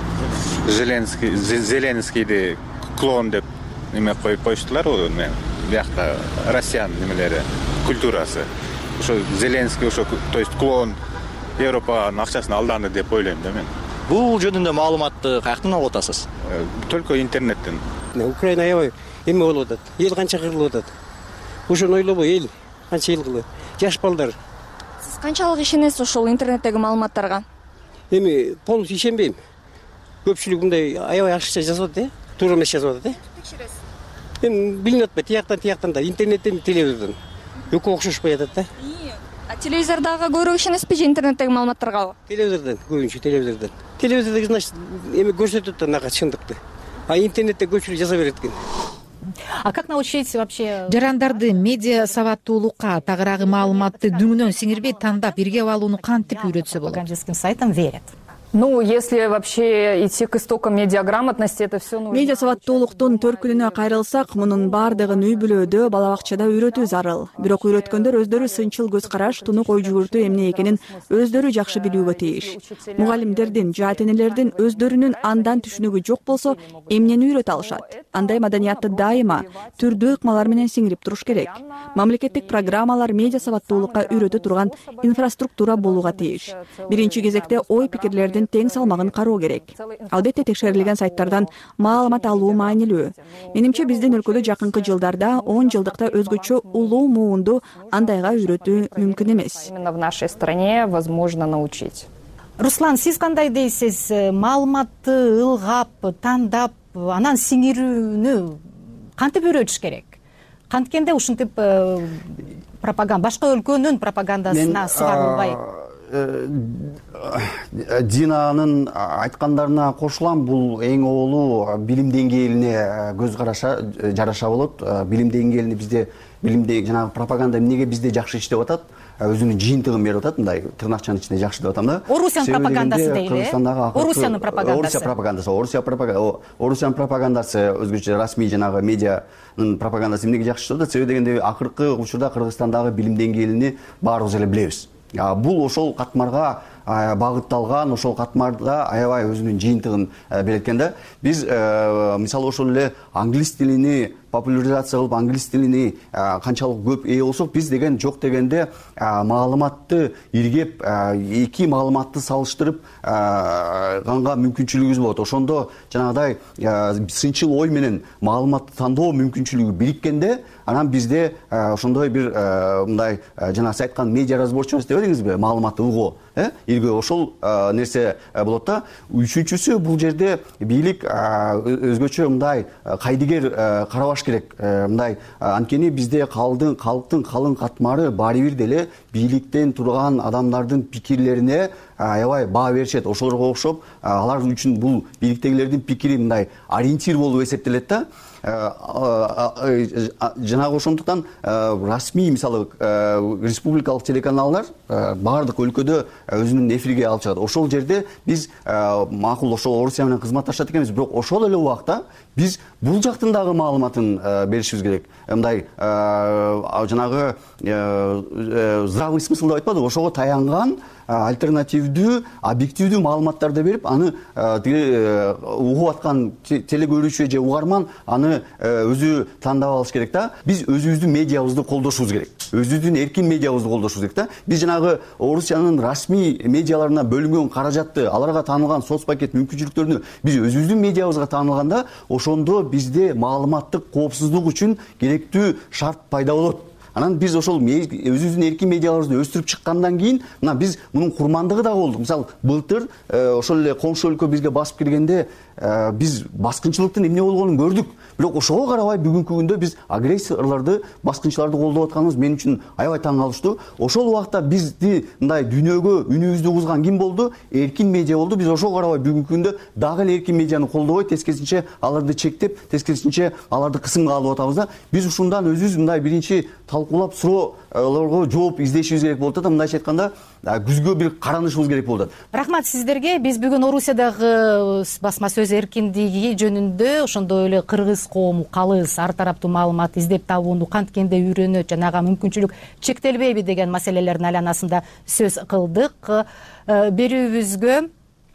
Зеленскийди клон деп эме коюп коюштулар го, биякта Россиянын немелери, культурасы. Ошо Зеленский ошо, то есть клон Европанын акчасын алданды деп ойлойм да мен. Бул жөнүндө маалыматты каяктан алып атасыз? Только интернеттен. Украина аябай эме болуп атат. Эл канча кырылып атат. Ошону ойлобой, эл канча эл кылып. Жаш балдар. Сиз канчалык ишенесиз ушул интернеттеги маалыматтарга? Эми полностью ишенбейм. Көпчүлүк мындай аябай ашыкча жазып атат, туура эмес жазып атат. Текшересиз? Эми билинип атпайт, тияктан да, интернеттен, телевизордон. Экөө окшошпой атат да. Телевизордагы көбүрөөк ишенесизби же интернеттеги маалыматтаргабы? Телевизордон, көбүнчө телевизордон. Телевизордо, значит, эми көрсөтөт да нага чындыкты. А интернетте көпчүлүк жаза берет экен. А как научить вообще жарандарды медиа сабаттуулукка, тагыраагы маалыматты дүңүнөн сиңирбей тандап иргеп алууну кантип үйрөтсө болот? Пропагандистским сайтам верят. Если вообще идти к истокам медиаграмотности, это все нужно. Медиа сабаттуулуктун төркүнүнө кайрылсак, мунун баардыгын үй бүлөдө, бала бакчада үйрөтүү зарыл. Бирок үйрөткөндөр өздөрү сынчыл көз караш, тунук ой жүгүртүү эмне экенин өздөрү жакшы билүүгө тийиш. Мугалимдердин, жаат энелердин өздөрүнүн андан түшүнүгү жок болсо, эмнени үйрөтө алышат? Андай маданиятты дайыма түрдүү ыкмалар менен сиңирип туруш керек. Мамлекеттик программалар медиа сабаттуулукка үйрөтө турган инфраструктура болууга тийиш. Биринчи кезекте ой пикирлердин тең салмагын кароо керек. Албетте текшерилген сайттардан маалымат алуу маанилүү. Менимче биздин өлкөдө жакынкы жылдарда 10 жылдыкта өзгөчө улуу муунду андайга үйрөтүү мүмкүн эмес. Именно в нашей стране возможно научить. Руслан, сиз кандай дейсиз? Маалыматты ылгап, тандап, анан сиңирүүнү кантип үйрөтүш керек? Канткенде ушинтип пропаганда, башка өлкөнүн пропагандасына сугарылбай. Динанын айткандарына кошулам, бул эң оолу билим деңгээлине көз жараша болот. Билим деңгээлини бизде жанагы пропаганда эмнеге бизде жакшы иштеп атат, өзүнүн жыйынтыгын берип атат, мындай тырнакчанын ичинде жакшы деп атам да. Орусиянын пропагандасы дейли. Орусиянын пропагандасы өзгөчө расмий жанагы медианын пропагандасы эмнеге жакшы иштеп атат? Себеби дегенде акыркы учурда Кыргызстандагы билим деңгээлини баарыбыз эле билебиз. Бул ошол катмарга багытталган, ошол катмарда аябай өзүнүн жыйынтыгын берет экен да. Биз мисалы ошол эле англис тилини популяризация кылып англис тилини канчалык көп ээ болсок, биз деген жок дегенде маалыматты иргеп, эки маалыматты салыштырып канга мүмкүнчүлүгүбүз болот. Ошондо жанагыдай сынчыл ой менен маалыматты тандоо мүмкүнчүлүгү бириккенде, анан бизде ошондой бир мындай жана сиз айткан медиа разборчивость деп элеңизби, маалыматты угуу, иргөө ошол нерсе болот да. Үчүнчүсү, бул жерде бийлик өзгөчө мындай кайдыгер карабаш керек. Мындай анткени бизде калктын калың катмары баары бир деле бийликтен турган адамдардын пикирлерине аябай баа беришет. Ошолорго окшоп алар үчүн бул бийликтегилердин пикири мындай ориентир болуп эсептелет да. Жанагы ошондуктан расмий, мисалы, республикалык телеканалдар баардык өлкөдө өзүнүн эфирге алып чыгат. Ошол жерде биз макул ошол Орусия менен кызматташат экенбиз, бирок ошол эле убакта биз бул жактын дагы маалыматын беришибиз керек. Мындай жанагы здравый смысл деп айтпадыбы, ошого таянган альтернативдүү, объективдүү маалыматтарды берип, аны угуп аткан телекөрүүчү же угарман аны өзү тандап алыш керек да. Биз өзүбүздүн медиабызды колдошубуз керек. Өзүбүздүн эркин медиабызды колдошубуз керек да. Биз жанагы Орусиянын расмий медиаларына бөлүнгөн каражатты, аларга таанылган соцпакет мүмкүнчүлүктөрүнү биз өзүбүздүн медиабызга таанылганда, ошондо бизде маалыматтык коопсуздук үчүн керектүү шарт пайда болот. Анан биз ошол өзүбүздүн эркин медиаларыбызды өстүрүп чыккандан кийин, мына биз мунун курмандыгы да болдук. Мисалы, былтыр ошол эле коңшу өлкө бизге басып киргенде биз баскынчылыктын эмне болгонун көрдүк. Бирок ошого карабай бүгүнкү күндө биз агрессорлорду, баскынчыларды колдоп атканыбыз мен үчүн аябай таң калыштуу. Ошол убакта бизди мындай дүйнөгө үнүбүздү кузган ким болду? Эркин медиа болду. Биз ошого карабай бүгүнкү күндө дагы эле эркин медианы колдобой, тескерисинче аларды чектеп, тескерисинче аларды кысымга алып атабыз да. Биз ушундан өзүбүз мындай биринчи талкуулап суроолорго жооп издешибиз керек болот да. Мындайча айтканда, күзгө бир каранышыбыз керек болот. Рахмат сиздерге. Биз бүгүн Орусиядагы басма сөз эркиндиги жөнүндө, ошондой эле кыргыз коому калыс ар тараптуу маалымат издеп табууну канткенде үйрөнөт, жанага мүмкүнчүлүк чектелбейби деген маселелердин айланасында сөз кылдык. Берүүбүзгө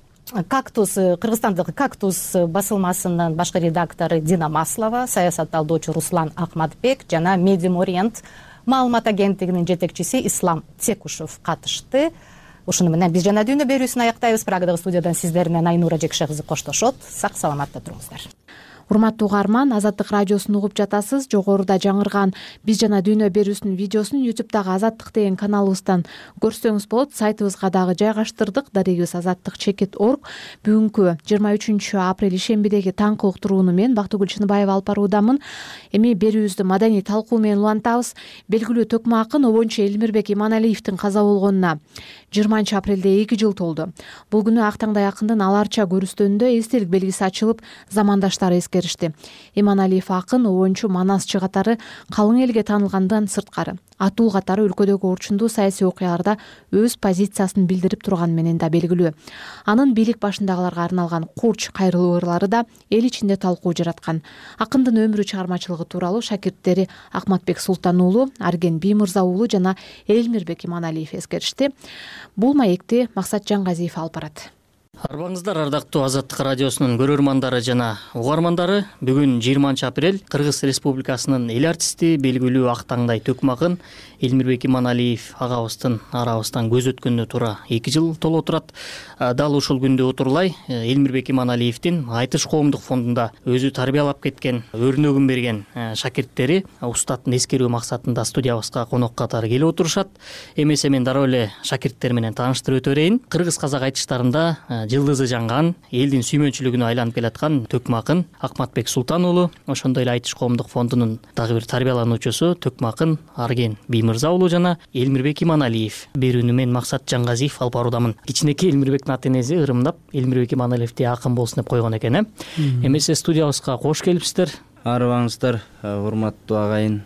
Кыргызстандагы Кактус басылмасынын башкы редактору Дина Маслова, саясат талдоочу Руслан Акматбек жана Медиум Ориент маалымат агенттигинин жетекчиси Ислам Текушев катышты. Ушуну менен биз жана дүйнө берүүсүн аяктайбыз. Прагадагы студиядан сиздер менен Айнура Жекше кызы коштошот. Сак саламатта туруңуздар. Урматтуу угарман, Азаттык радиосун угуп жатасыз. Жогоруда жаңырган биз жана дүйнө берүүсүнүн видеосун YouTube'дагы Азаттык деген каналыбыздан көрсөңүз болот. Сайтыбызга дагы жайгаштырдык. Дарегибиз azаттык.org. Бүгүнкү 23 апрель ишембидеги таңкы уктурууну мен Бактыгүл Чыныбаева алып баруудамын. Эми берүүбүздү маданий талкуу менен улантабыз. Белгилүү төкмө акын Обончу Элмирбек Иманалиевдин каза болгонуна 20 апрелде 2 жыл толду. Бул күнү ак таңдай акындын аларча көрүстөнүндө эстелик белгиси ачылып, замандаштары эскеришти. Иманалиев акын Обончу Манасчы катары калың элге таанылгандан сырткары атуу катары өлкөдөгү орчундуу саясий окуяларда өз позициясын билдирип турганы менен да белгилүү. Анын бийлик башындагыларга арналган курч кайрылуу ырлары да эл ичинде талкуу жараткан. Акындын өмүрү чыгармачылыгы тууралуу шакирттери Акматбек Султан уулу, Арген Биймырза уулу жана Элмирбек Иманалиев эскеришти. Бул маекти Максат Жангазиев алып барат. Арбаңыздар, ардактуу Азаттык радиосунун көрөрмандары жана угармандары. Бүгүн 20 апрель Кыргыз Республикасынын эл артисти, белгилүү ак таңдай төкмө акын Элмирбек Иманалиев агабыздын арабыздан көз өткөнүнө туура 2 жыл толуп турат. Дал ушул күндө отурлай Элмирбек Иманалиевдин Айтыш коомдук фондунда өзү тарбиялап кеткен, өрнөгүн берген шакирттери устаттын эскерүү максатында студиябызга конок катары келип отурушат. Эмесе мен дароо эле шакирттер менен тааныштырып өтө берейин. Кыргыз казак айтыштарында жылдызы жанган, элдин сүймөнчүлүгүнө айланып келаткан төкмө акын Акматбек Султан уулу, ошондой эле Айтыш коомдук фондунун дагы бир тарбиялануучусу төкмө акын Арген Биймырза уулу жана Элмирбек Иманалиев. Берүүнү мен Максат Жангазиев алып баруудамын. Кичинекей Элмирбектин ата-энеси ырымдап Элмирбек Иманалиевди акын болсун деп койгон экен. Эмесе студиябызга кош келипсиздер. Арыбаңыздар, урматтуу агайын.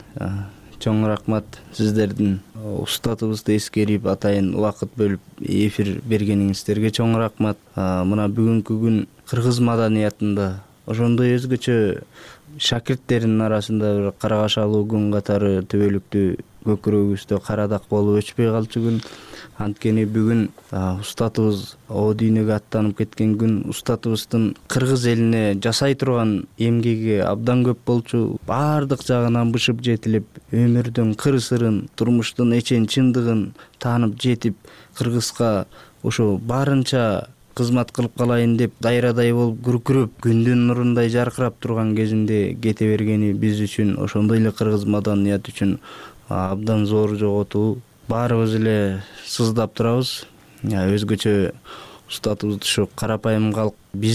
Чоң рахмат сиздердин устатыбызды эскерип атайын убакыт бөлүп эфир бергениңиздерге чоң рахмат. Мына бүгүнкү күн кыргыз маданиятында ошондой өзгөчө шакирттердин арасында бир карагашалуу күн катары төбөлүктүү көкүрөгүбүздө карадак болуп өчпөй калчу күн. Анткени бүгүн устатыбыз о дүйнөгө аттанып кеткен күн. Устатыбыздын кыргыз элине жасай турган эмгеги абдан көп болчу. Баардык жагынан бышып жетилип, өмүрдүн кыр-сырын, турмуштун эчен чындыгын таанып жетип, кыргызга ошо барынча кызмат кылып калайын деп дайрадай болуп күркүрөп, күндүн нурундай жаркырап турган кезинде кете бергени биз үчүн, ошондой эле кыргыз маданият үчүн абдан зор жоготуу. Баарыбыз эле сыздап турабыз. Өзгөчө устатыбызды ушу карапайым калк,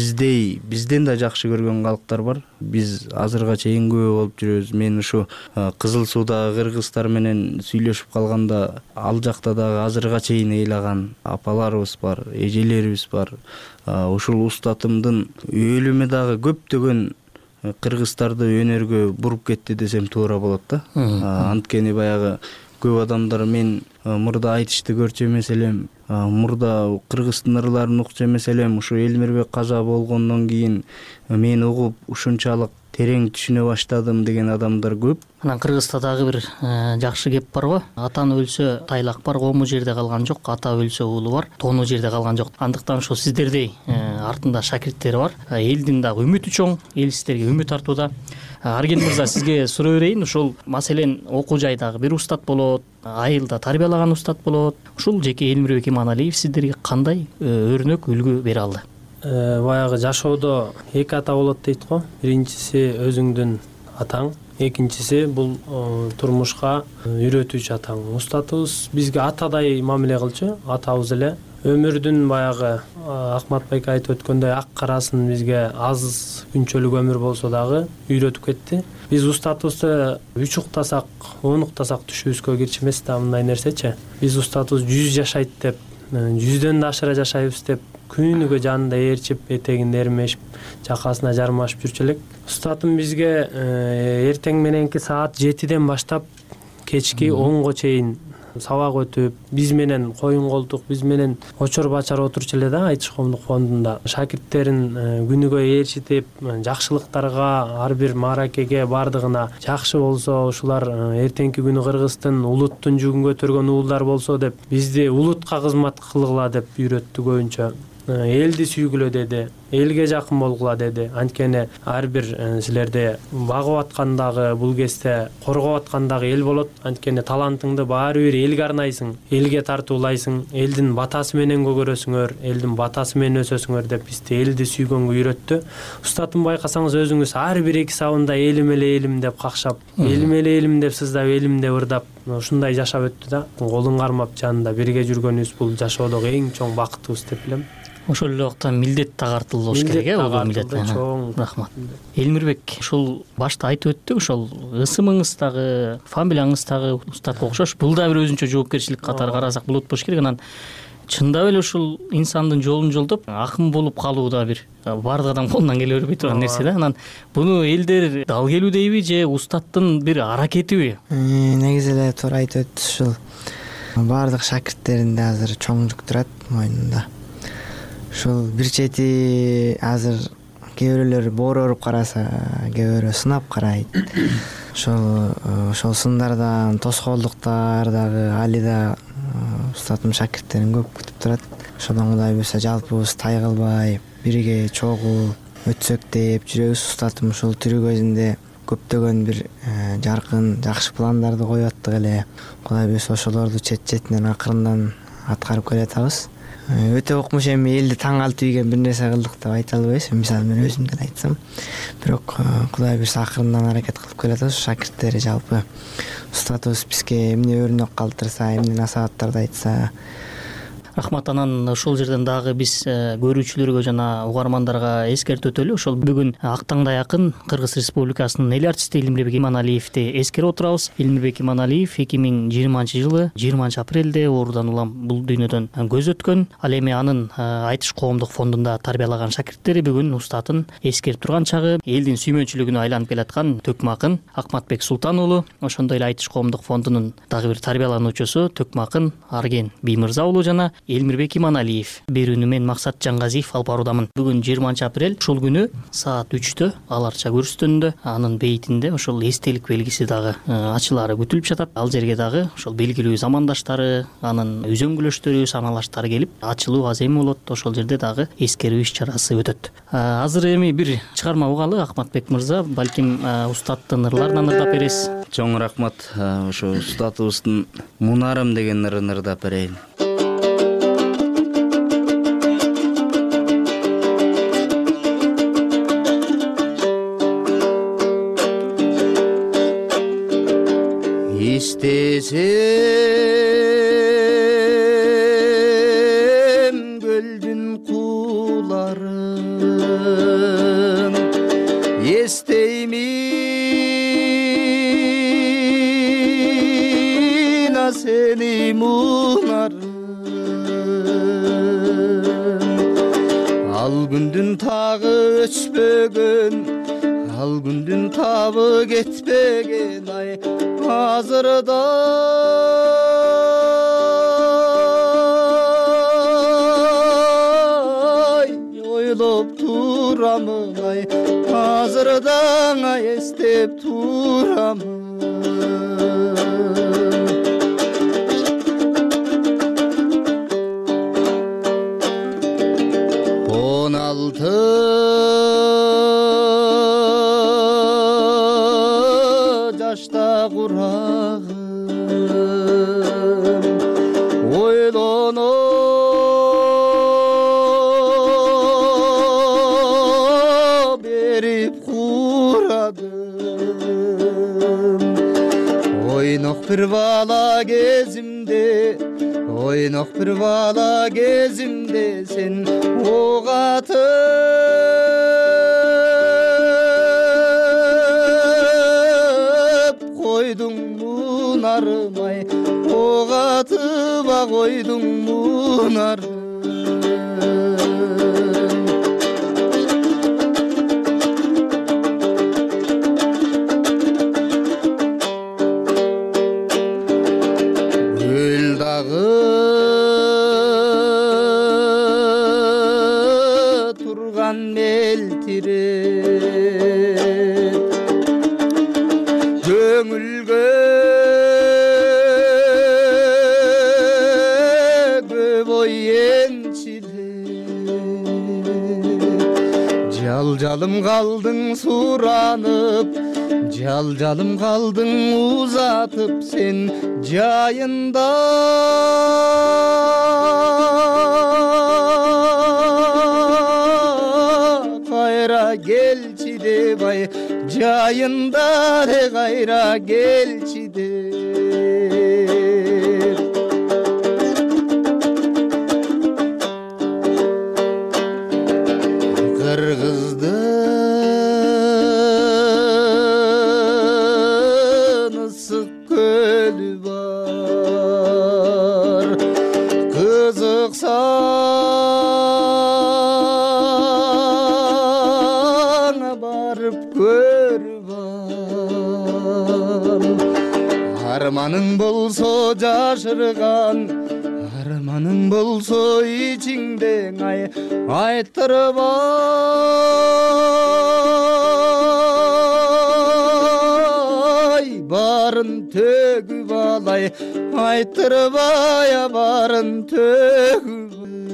бизден да жакшы көргөн калктар бар. Биз азырга чейин күбө болуп жүрөбүз. Мен ушу Кызыл Суудагы кыргыздар менен сүйлөшүп калганда, ал жакта дагы азырга чейин ыйлаган апаларыбыз бар, эжелерибиз бар. Ушул устатымдын өлүмү дагы көптөгөн кыргыздарды өнөргө буруп кетти десем туура болот да. Анткени баягы көп адамдар мен мурда айтышты көрчү эмес элем, мурда кыргыздын ырларын укчу эмес элем, ушу Элмирбек каза болгондон кийин мен угуп ушунчалык терең түшүнө баштадым деген адамдар көп. Анан Кыргызда дагы бир жакшы кеп бар го. Атан өлсө тайлак бар, кому жерде калган жок, ата өлсө уулу бар, тону жерде калган жок. Андыктан ошо сиздердей артында шакирттери бар. Элдин дагы үмүтү чоң, эл сиздерге үмүт артууда. Арген мырза, сизге суроо берейин. Ушул маселен окуу жайдагы бир устат болот, айылда тарбиялаган устат болот. Ушул жеке Элмирбек Иманалиев сиздерге кандай өрнөк, үлгү бере алды? Баягы жашоодо эки ата болот дейт го. Биринчиси өзүңдүн атаң, экинчиси бул турмушка үйрөтүүчү атаң. Устатыбыз бизге атадай мамиле кылчу, атабыз эле. Өмүрдүн баягы Акматбек айтып өткөндөй ак карасын бизге аз күнчөлүк өмүр болсо дагы үйрөтүп кетти. Биз устатыбызды 3 уктасак, 10 уктасак түшүбүзгө кирчимес да мындай нерсечи. Биз устатыбыз 100 жашайт деп, 100дөн да ашыра жашайбыз деп күнүгө жанында ээрчип, этегинде эрмешип, жакасына жармашып жүрчү элек. Устатым бизге эртең мененки саат 7ден баштап кечки 10го чейин сабак өтүп, биз менен коюн колтук, биз менен очор бачар отурчу эле да Айтыш коомдук фондунда. Шакирттерин күнүгө ээрчитип, жакшылыктарга, ар бир мааракеге бардыгына жакшы болсо, ушулар эртеңки күнү Кыргыздын улуттун жүгүн көтөргөн уулдар болсо деп, бизди улутка кызмат кылгыла деп үйрөттү көбүнчө. Элди сүйгүлө деди, элге жакын болгула деди. Анткени ар бир силерде багып аткандагы, бул кезде коргоп аткандагы эл болот. Анткени талантыңды баары бир элге арнайсың, элге тартуулайсың, элдин батасы менен көгөрөсүңөр, элдин батасы менен өсөсүңөр деп бизди элди сүйгөнгө үйрөттү. Устатым байкасаңыз өзүңүз ар бир эки сабында элим эле элим деп какшап, элим эле элим деп сыздап, элим деп ырдап, ушундай жашап өттү да. Колун кармап жанында бирге жүргөнүбүз бул жашоодогу эң чоң бакытыбыз деп билем. Ошол эле убакта милдет тагартылды болуш керек, милдет. Рахмат. Элмирбек, ушул башта айтып өттүк, ошол ысымыңыз дагы, фамилияңыз дагы устатка окшош. Бул да бир өзүнчө жоопкерчилик катары карасак болот болуш керек. Анан чындап эле ушул инсандын жолун жолдоп, акын болуп калуу да бир бардык адам колунан келе бербей турган нерсе да. Анан буну элдер дал келүү дейби же устаттын бир аракетиби? Негизи эле туура айтып өттү, ушул бардык шакирттеринде азыр чоң жүк турат мойнунда. Ушул бир чети азыр кээ бирөөлөр боор өөрүп караса, кээ бирөө сынап карайт. Ошол сындардан, тоскоолдуктар дагы али да устатым шакирттерин көп күтүп турат. Ошодон Кудай буйрса жалпыбыз тай кылбай, бирге чогуу өтсөк деп жүрөбүз. Устатым ушул тирүү көзүндө көптөгөн бир жаркын, жакшы пландарды коюп аттык эле. Кудай буйрса ошолорду чет-четинен акырындан аткарып келатабыз. Өтө окмуш эми элди таң калтып ийген бир нерсе кылдык деп айта албайбыз. Мисалы мен өзүмдөн айтсам, бирок Кудай буйрса акырындан аракет кылып келатабыз. Шакирттери жалпы устатыбыз бизге эмне өрнөк калтырса, эмне насааттарды айтса. Рахмат. Анан ошол жерден дагы биз көрүүчүлөргө жана угармандарга эскертип өтөлү. Ошол бүгүн актаңдай акын Кыргыз Республикасынын эл артисти Элмирбек Иманалиевди эскерип отурабыз. Элмирбек Иманалиев 2020-жылы 20-апрелде оорудан улам бул дүйнөдөн көз өткөн. Ал эми анын Айтыш коомдук фондунда тарбиялаган шакирттери бүгүн устатын эскерип турган чагы. Элдин сүймөнчүлүгүнө айланып келаткан төкмө акын Акматбек Султан уулу, ошондой эле Айтыш коомдук фондунун дагы бир тарбиялануучусу төкмө акын Арген Биймырза уулу жана Элмирбек Иманалиев, берүүнү мен Максат Жаңгазиев алып баруудамын. Бүгүн 20 апрель, ушул күнү саат 3-тө аларча көрүстөнүндө анын бейтинде ошол эстелик белгиси дагы ачылары күтүлүп жатат. Ал жерге дагы ошол белгилүү замандаштары, анын үзөңгүлөштөрү, саналаштары келип, ачылуу азем болот. Ошол жерде дагы эскерүү иш чарасы өтөт. Азыр эми бир чыгарма угалы, Акматбек мырза, балким устаттын ырларынан ырдап бересиз. Чоң рахмат. Ошо устатыбыздын Мунарым деген ырын ырдап берейин. Истесем көлдүн кууларын, эстеймин сени мунарым. Ал күндүн тагы өчпөгөн, ал күндүн табы кетпеген ай азырда ойлоп турамын ай азырда эстеп турамын. 16 жашта курагым ойлоно берип курадым. Ойнок бир бала кезимде, ойнок бир бала кезимде сен ок атып койдуң мунарым ай, ок атып койдуң мунарым. Көңүлгө көп ой энчилеп, жал-жалым калдың суранып, жал-жалым калдың узатып сен жайында. Кайра келчи деп ай жайында де кайра келчи деп. Кыргыздын ысык көлү бар, кызыксаң барып көрүп ал. Арманың болсо жашырган, арманың болсо ичиңде ай айттырып ай барын төгүп алай, айттырып ай барын төгүп.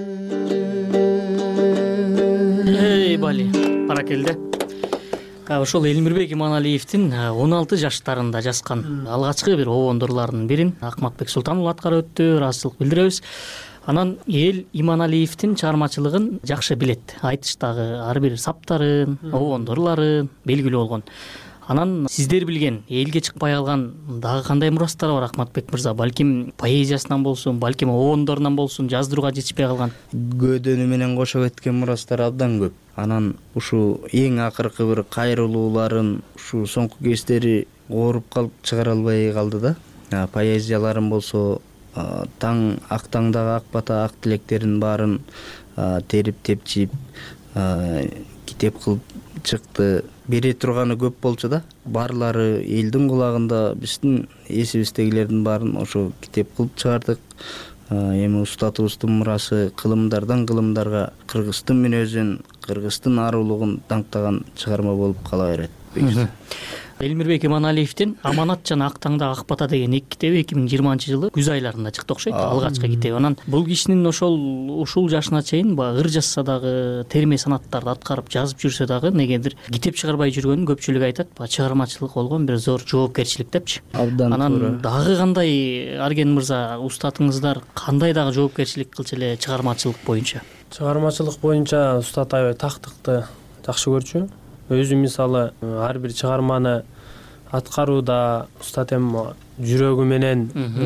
Эй бали, баракелде. Ошол Элмирбек Иманалиевдин 16 жаштарында жазган алгачкы бир обондорлордун бирин Акматбек Султануулу аткарып өттү, ыраазычылык билдиребиз. Анан эл Иманалиевдин чыгармачылыгын жакшы билет. Айтыштагы ар бир саптарын, обондорлорун белгилүү болгон. Анан сиздер билген, элге чыкпай калган дагы кандай мурастар бар Акматбек мырза? Балким поэзиясынан болсун, балким обондорунан болсун, жаздырууга жетишпей калган. Көдөнү менен кошо кеткен мурастар абдан көп. Анан ушу эң акыркы бир кайрылууларын ушу соңку кездери ооруп калып чыгара албай калды да. Поэзияларым болсо таң ак таңдагы ак бата ак тилектерин баарын терип тепчип китеп кылып чыкты. Бере турганы көп болчу да. Барлары элдин кулагында, биздин эсибиздегилердин баарын ошо китеп кылып чыгардык. эми устатыбыздын мурасы кылымдардан кылымдарга кыргыздын мүнөзүн, кыргыздын арулугун даңктаган чыгарма болуп кала берет. Элмирбек Иманалиевдин Аманат жана Ак таңдагы ак бата деген 2 китеби 2020 жылы күз айларында чыкты окшойт, алгачкы китеби. Анан бул кишинин ушул жашына чейин ыр жазса дагы, терме санаттарды аткарып жазып жүрсө дагы негедир китеп чыгарбай жүргөнүн көпчүлүгү айтат, чыгармачылык болгон бир зор жоопкерчилик депчи. Анан дагы кандай, Арген мырза, устатыңыздар кандай дагы жоопкерчилик кылчу эле чыгармачылык боюнча? Чыгармачылык боюнча устат аябай тактыкты жакшы көрчү. Өзү мисалы ар бир чыгарманы аткарууда устат эми жүрөгү менен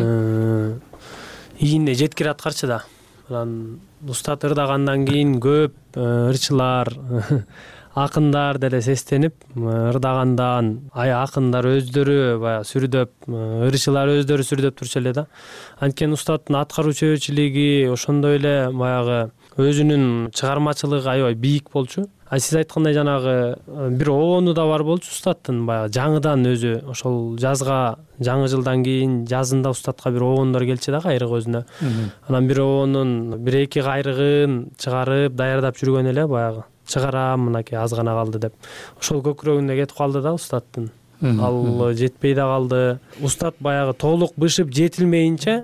ийине жеткире аткарчу да. Анан устат ырдагандан кийин көп ырчылар, акындар деле сестенип, ырдагандан акындар өздөрү баягы сүрдөп, ырчылар өздөрү сүрдөп турчу эле да. Анткени устаттын аткаруу чөбөчүлүгү ошондой эле баягы өзүнүн чыгармачылыгы аябай бийик болчу. Сиз айткандай жанагы бир обону да бар болчу устаттын, баягы жаңыдан өзү ошол жазга жаңы жылдан кийин жазында устатка бир обондор келчү да кайрык өзүнө. Анан бир обонун 1-2 кайрыгын чыгарып даярдап жүргөн эле баягы чыгарам мынакей аз гана калды деп. Ошол көкүрөгүнө кетип калды да устаттын. Ал жетпей да калды. Устат баягы толук бышып жетилмейинче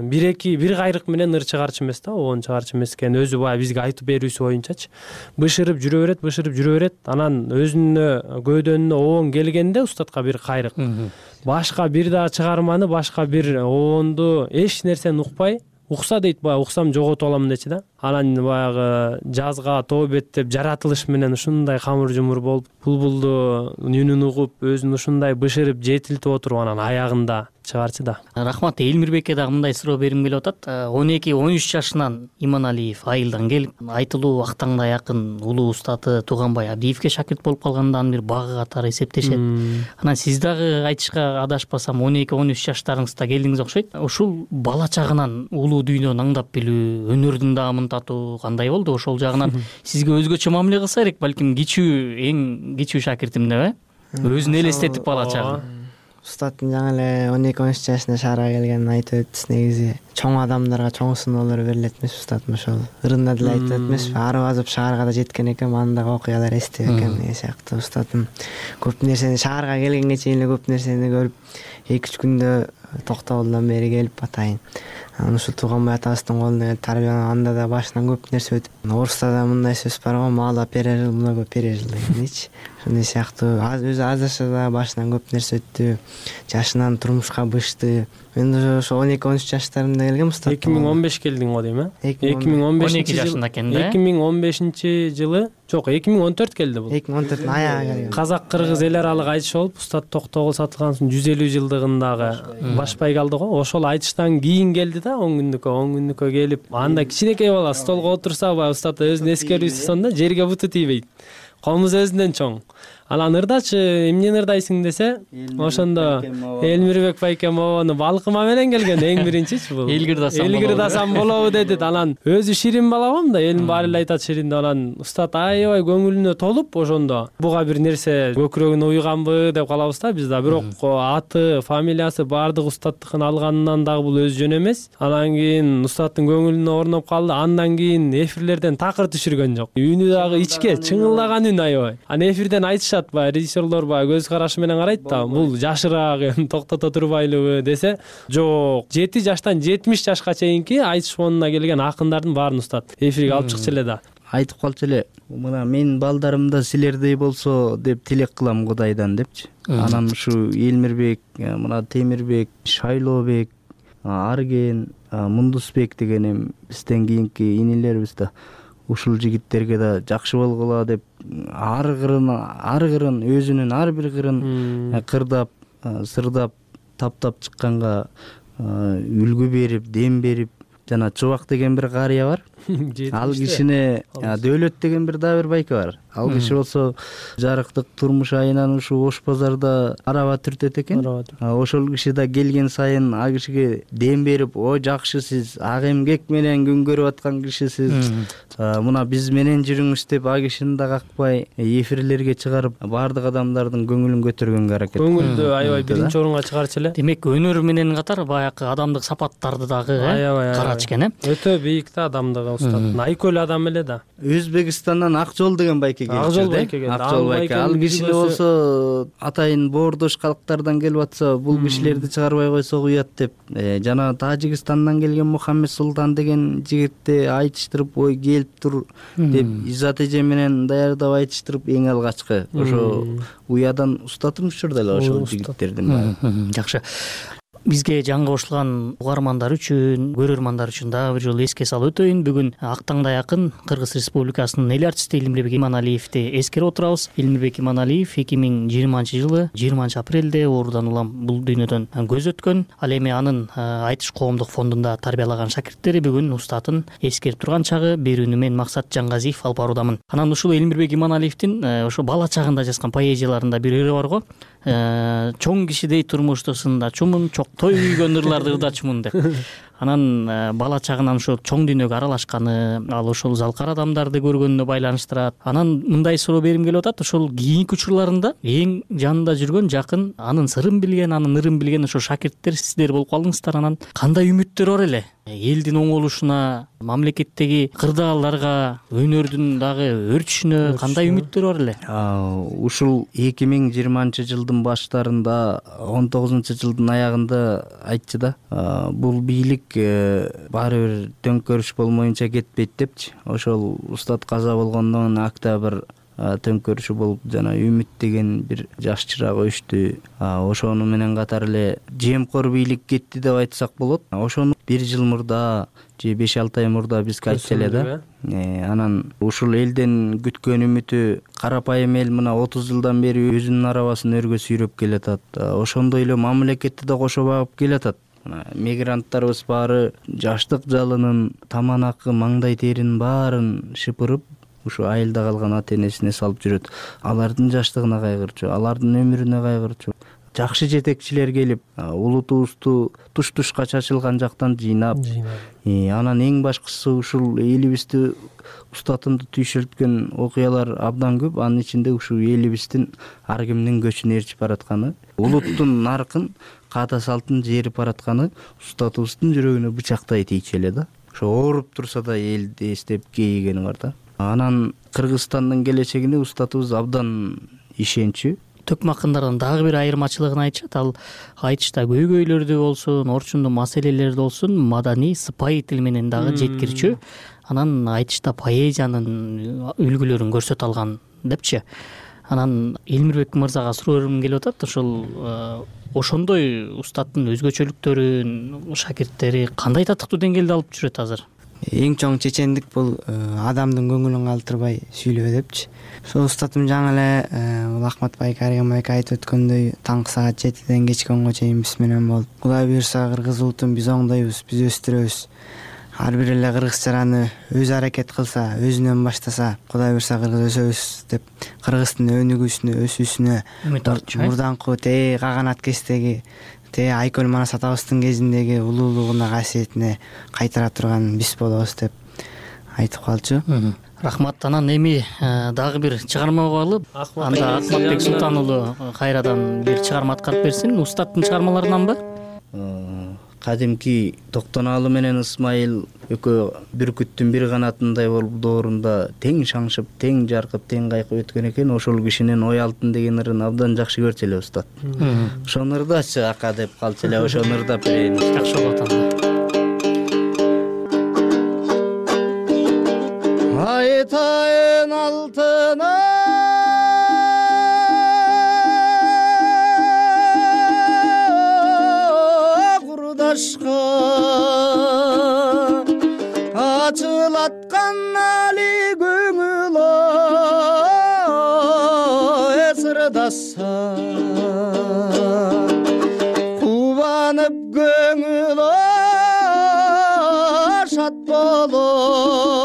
1 кайрык менен ыр чыгарчу эмес да, обон чыгарчу эмес экен. Өзү баягы бизге айтып берүүсү боюнчачы. Бышырып жүрө берет, анан өзүнө көөдөнүнө обон келгенде устатка бир кайрык. Башка бир да чыгарманы, башка бир обонду эч нерсени укпай, укса дейт, баягы уксам жоготуп алам дечи да. Анан баягы жазга тообет деп жаратылыш менен ушундай камыр жумур болуп, булбулду үнүн угуп, өзүн ушундай бышырып жетилтип отуруп анан аягында чыгарчы да. Рахмат. Элмирбекке дагы мындай суроо бергим келип атат. 12-13 жашынан Иманалиев айылдан келип, айтылуу Ак таңдай акын улуу устаты Тууганбай Абдиевке шакирт болуп калгандан бир багы катары эсептешет. Анан сиз дагы айтышка адашпасам 12-13 жаштарыңызда келдиңиз окшойт. Ушул бала чагынан улуу дүйнөнү аңдап билүү, өнөрдүн даамын татуу кандай болду? Ошол жагынан сизге өзгөчө мамиле кылса керек, балким эң кичүү шакиртим деп, өзүн элестетип бала чагын. Устаттын жаңы эле 12-13 жашында шаарга келгенин айтып өттүс. Негизи чоң адамдарга чоң сыноолор берилет эмес устатым, ошол ырында деле айтып эмес, ары базып шаарга да жеткен экен, андагы окуялар эстеп экен деген сыяктуу. Устатым көп нерсени шаарга келгенге чейин эле көп нерсени көрүп, 2-3 күндө Токтогулдан бери келип атайын. Ушул Тууганбай атабыздын колунда тарбияланып, анда да башынан көп нерсе өтүп. Орусда да мындай сөз бар го, мало пережил, много пережил дегеничи. Ошондой сыяктуу өзү аз жашта да башынан көп нерсе өттү. Жашынан турмушка бышты. Мен ошо 12-13 жаштарымда келгем устат. 2015 келдиң го дейм, 12 жашында экен да. 2015 жылы, жок, 2014 келди бул. 2014 аягы келген. Казак-кыргыз эл аралык айтыш болуп, устат Токтогул сатылган 150 жылдыгындагы баш байга алды го. Ошол айтыштан кийин келди да, 10 күндүккө келип, анда кичинекей бала столго отурса, устат өзүнүн эскерүүсү сонда жерге буту тийбейт. Комуз өзүнөн чоң. Анан ырдачы, эмнени ырдайсың десе, ошондо Элмирбек байкем обону балкыма менен келген эң биринчичи бул. Элгирдасам болобу деди. Анан өзү ширин бала го да, элдин баары эле айтат ширин деп. Анан устат аябай көңүлүнө толуп ошондо буга бир нерсе көкүрөгүнө уйганбы деп калабыз да биз да. Бирок аты, фамилиясы баардык устаттыкын алганынан дагы бул өз жөн эмес. Анан кийин устаттын көңүлүнө орноп калды. Андан кийин эфирлерден такыр түшүргөн жок. Үнү дагы ичке чыңылдаган үн аябай. Анан эфирден айтышат, режиссерлор көз карашы менен карайт да, бул жашыраак токтото турбайлыбы десе, жок, 7 жаштан 70 жашка чейинки айтыш фонуна келген акындардын баарын устат эфирге алып чыкчу эле да. Айтып калчу эле, мына менин балдарым да силердей болсо деп тилек кылам Кудайдан депчи. Анан ушу Элмирбек, мына Темирбек, Шайлообек, Арген, Мундусбек деген бизден кийинки инилерибиз да ушул жигиттерге да жакшы болгула деп ар кырын өзүнүн ар бир кырын кырдап, сырдап, таптап чыкканга үлгү берип, дем берип, жана Чубак деген бир карыя бар. Ал кишине Дөөлөт деген дагы бир байке бар. Ал киши болсо жарыктык турмуш айынан ушу Ош базарда араба түртөт экен. Ошол киши да келген сайын а кишиге дем берип, "О, жакшы, сиз ак эмгек менен күн көрүп аткан кишисиз. Мына биз менен жүрүңүз" деп а кишини да какпай эфирлерге чыгарып, баардык адамдардын көңүлүн көтөргөнгө аракет. Көңүлдү аябай биринчи орунга чыгарчу эле. Демек өнөр менен катар баягы адамдык сапаттарды дагы карач экен, Өтө бийик да адамдыгы устаттын. Айкөл адам эле да. Өзбекстандан Акжол деген байке келди. Акжол байке. Акжол байке. Ал кишине болсо атайын боордош калктардан келип атса, бул кишилерди чыгарбай койсок уят деп, жана Тажикстандан келген Мухаммед Султан деген жигитти айтыштырып, "Ой, келип тур" деп иззат эже менен даярдап айтыштырып, эң алгачкы ошо уядан устатым учурда эле ошол жигиттердин. Жакшы. Бизге жаңы кошулган угармандар үчүн, көрөрмандар үчүн дагы бир жолу эске салып өтөйүн. Бүгүн актаңдай акын Кыргыз Республикасынын эл артисти Элмирбек Иманалиевди эскерип отурабыз. Элмирбек Иманалиев 2020-жылы 20-апрелде оорудан улам бул дүйнөдөн көз өткөн. Ал эми анын Айтыш коомдук фондунда тарбиялаган шакирттери бүгүн устатын эскерип турган чагы. Берүүнү мен Максат Жаңгазиев алып баруудамын. Анан ушул Элмирбек Иманалиевдин ошо бала чагында жазган поэзияларында бир ыры бар го. Чоң кишидей турмушту сындачумун, той үйгөн ырларды ырдачумун деп. Анан бала чагынан ошол чоң дүйнөгө аралашканы, ал ошол залкар адамдарды көргөнүнө байланыштырат. Анан мындай суроо берим келип атат. Ошол кийинки учурларында эң жанында жүргөн, жакын, анын сырын билген, анын ырын билген ошо шакирттер сиздер болуп калдыңыздар. Анан кандай үмүттөр бар эле? Элдин оңолушуна, мамлекеттеги кырдаалдарга, өнөрдүн дагы өрчүшүнө кандай үмүттөр бар эле? Ушул 2020-жылдын баштарында, 19-жылдын аягында айтчы да, бул бийлик баары бир төңкөрүш болмоюнча кетпейт депчи. Ошол устат каза болгондон октябрь төңкөрүшү болуп, жана үмүт деген бир жаш чырак өчтү. Ошону менен катар эле жемкор бийлик кетти деп айтсак болот. Ошону 1 жыл мурда же 5-6 ай мурда биз айтчу эле да. Анан ушул элден күткөн үмүтү карапайым эл мына 30 жылдан бери өзүнүн арабасын өргө сүйрөп келатат. Ошондой эле мамлекетти да кошо багып келатат. Мигранттарыбыз баары жаштык жалынын, таманакы, маңдай теринин баарын шыпырып, ушу айылда калган ата энесине салып жүрөт. Алардын жаштыгына кайгырчу, алардын өмүрүнө кайгырчу. Жакшы жетекчилер келип, улутубузду туш-тушка чачылган жактан жыйнап, анан эң башкысы ушул элибизди устатымды түйшөлткөн окуялар абдан көп. Анын ичинде ушул элибиздин ар кимдин көчүн ээрчип баратканы, улуттун наркын, каада салтын жээрип баратканы устатыбыздын жүрөгүнө бычактай тийчү эле да. Ошо ооруп турса да элди эстеп кейигени бар да. Анан Кыргызстандын келечегине устатыбыз абдан ишенчү. Төкмө акындардан дагы бир айырмачылыгын айтышат. Ал айтышта көйгөйлөрдү болсун, орчундуу маселелерди болсун, маданий, сыпайы тил менен дагы жеткирчү. Анан айтышта поэзиянын үлгүлөрүн көрсөтө алган депчи. Анан Элмирбек мырзага суроо бергим келип атат. Ошол ошондой устаттын өзгөчөлүктөрүн шакирттери кандай татыктуу деңгээлде алып жүрөт азыр? Эң чоң чечендик бул адамдын көңүлүн калтырбай сүйлөө депчи. Ошол устатым жаңы эле бул Ахмат байке, Арыган байке айтып өткөндөй таңкы саат 7ден кечки 10го чейин биз менен болуп, Кудай буйрса кыргыз улутун биз оңдойбуз, биз өстүрөбүз. Ар бир эле кыргызчаны өз аракет кылса, өзүнөн баштаса, Кудай буйрса кыргыз өсөбүз деп кыргыздын өнүгүүсүнө, өсүүсүнө, мурданкы каганат кестеги Айкөл Манас атабыздын кезиндеги улуулугуна, касиетине кайтара турган биз болобуз деп айтып калчу. Рахмат. Анан эми дагы бир чыгарма кылып, анда Акматбек Султан уулу кайрадан бир чыгарма аткарып берсин. Устаттын чыгармаларынанбы? Кадимки Токтонаалы менен Ысмайыл экөө бүркүттүн бир канатындай болуп доорунда тең шаңшып, тең жаркып, тең кайкып өткөн экен. Ошол кишинин Ой алтын деген ырын абдан жакшы көрчү эле устат. Ошол ырдачы ака деп калчу эле, ошону ырдап берейин. Жакшы болот анда. Айтайын алтына курдашка ачылаткан али көңүл сырдаса кубанып көңүл шат болот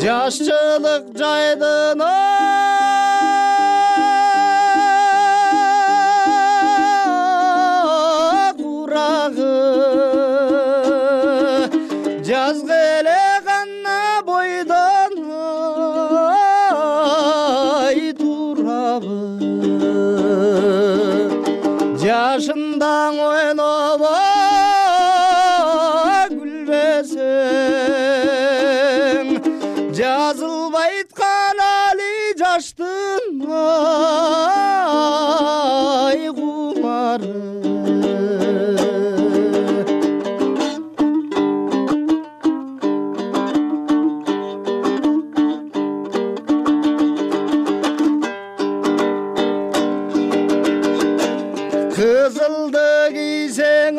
жашчылык жайдын курагы жазгы эле гана бойдон турабы жашындаң ойноба күлбесең жазылбайт калали жаштын кумары кызылды кийсең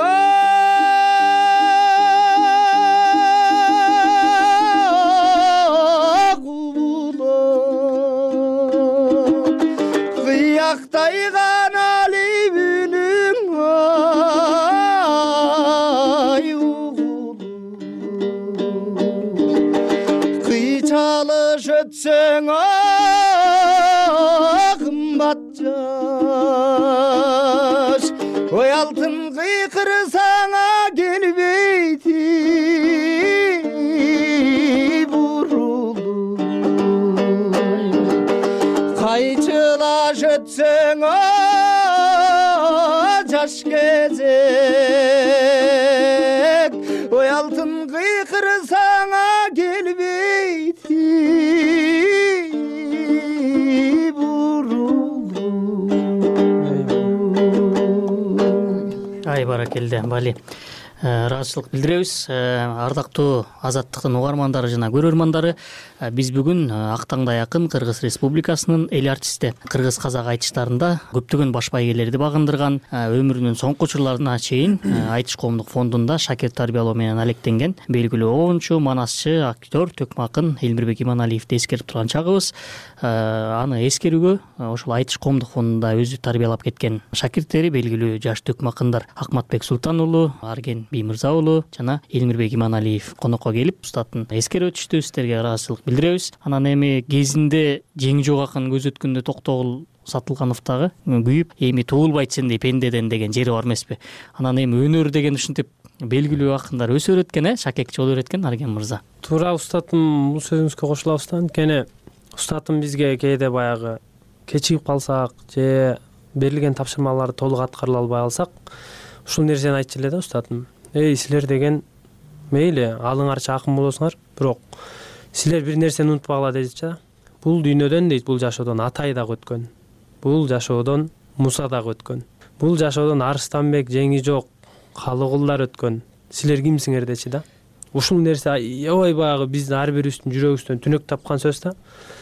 кыяктай канали үнүң кыйчалыш өтсең кымбат жаш ой алтын кыйкыр саңа келбейти бурулуп кайчылаш өтсең жаш кезек ой алтын кыйкыр саңа келбейти ай баракелде бали ыраазычылык билдиребиз. Ардактуу Азаттыктын угармандары жана көрөрмандары, биз бүгүн Актаңдай акын Кыргыз Республикасынын эл артисти, кыргыз казак айтыштарында көптөгөн баш байгелерди багындырган, өмүрүнүн соңку учурларына чейин Айтыш коомдук фондунда шакирт тарбиялоо менен алектенген белгилүү обончу, манасчы, актер Төкмө акын Элмирбек Иманалиевди эскерип турган чагыбыз. Аны эскерүүгө ошол Айтыш коомдук фондунда өзү тарбиялап кеткен шакирттери белгилүү жаш Төкмө акындар Акматбек Султан уулу, Арген Биймырза уулу жана Элмирбек Иманалиев конокко келип устатын эскерип өтүштү. Сиздерге ыраазычылык билдиребиз. Анан эми кезинде Жеңи жок акын көз өткөндө Токтогул Сатылгановдагы күйүп, эми туулбайт сендей пендеден деген жери бар эмеспи? Анан эми өнөр деген ушинтип белгилүү акындар өсүп өткөн, шакекчи болуп өткөн. Арген мырза. Туура устатым, бул сөзүңүзгө кошулабыз да. Анткени устатым бизге кээде баягы кечигип калсак же берилген тапшырмаларды толук аткара албай алсак, ушул нерсени айтчу эле да устатым. Силер деген мейли алыңарча акын болосуңар, бирок силер бир нерсени унутпагыла дейт да. Бул дүйнөдөн дейт, бул жашоодон Атай дагы өткөн. Бул жашоодон Муса дагы өткөн. Бул жашоодон Арыстанбек, Жеңи жок, Калыгулдар өткөн. Силер кимсиңер дечи да. Ушул нерсе аябай баягы биздин ар бирибиздин жүрөгүбүздөн түнөк тапкан сөз да.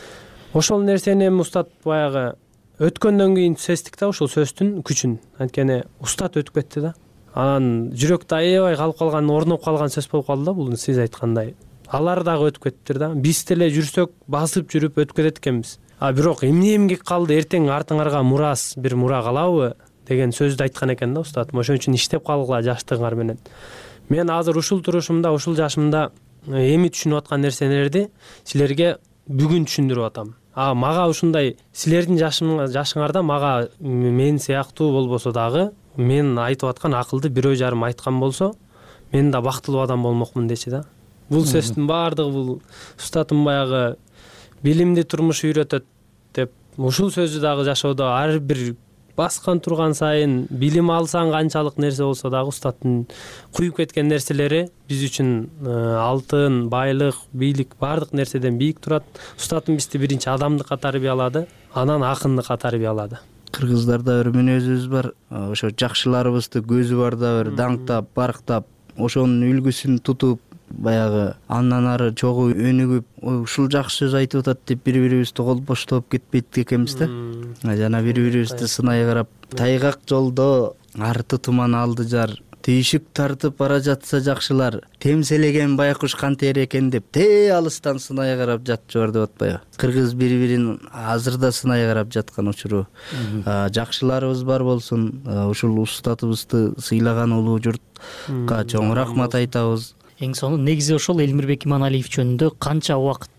Ошол нерсени эми устат баягы өткөндөн кийин сездик да, ушул сөздүн күчүн. Анткени устат өтүп кетти да. Анан жүрөктө аябай калып калган, орноп калган сөз болуп калды да, бул сиз айткандай. Алар дагы өтүп кеттир да. Биз деле жүрсөк, басып жүрүп өтүп кетет экенбиз. Бирок эмне эмгек калды, эртең артыңарга мурас, бир мура калабы деген сөздү айткан экен да устатым. Ошон үчүн иштеп калгыла жаштыгыңар менен. Мен азыр ушул турушумда, ушул жашымда эми түшүнүп аткан нерселерди силерге бүгүн түшүндүрүп атам. Мага ушундай силердин жашыңарда мага мен сыяктуу болбосо дагы, мен айтып аткан акылды бирөө жарым айткан болсо, мен да бактылуу адам болмокмун дечи да. Бул сөздүн баардыгы бул устатым баягы билимди турмуш үйрөтөт деп, ушул сөздү дагы жашоодо ар бир баскан турган сайын билим алсаң канчалык нерсе болсо дагы устаттын куюп кеткен нерселери биз үчүн алтын, байлык, бийлик баардык нерседен бийик турат. Устатым бизди биринчи адамдыкка тарбиялады, анан акындыкка тарбиялады. Кыргыздарда бир мүнөзүбүз бар, ошо жакшыларыбызды көзү барда бир даңктап, барктап, ошонун үлгүсүн тутуп, баягы андан ары чогуу өнүгүп, ушул жакшы сөз айтып атат деп бири-бирибизди колбоштоп кетпейт экенбиз да. Жана бири-бирибизди сынай карап, тайгак жолдо арты туман алды жар, түйшүк тартып бара жатса жакшылар, темселеген байкуш кантер экен деп алыстан сынай карап жатчыбар деп атпайбы? Кыргыз бири-бирин азырда сынай карап жаткан учуру. Жакшыларыбыз бар болсун, ушул устатыбызды сыйлаган улуу журтка чоң рахмат айтабыз. Эң соңу негизи ошол Элмирбек Иманалиев жөнүндө канча убакыт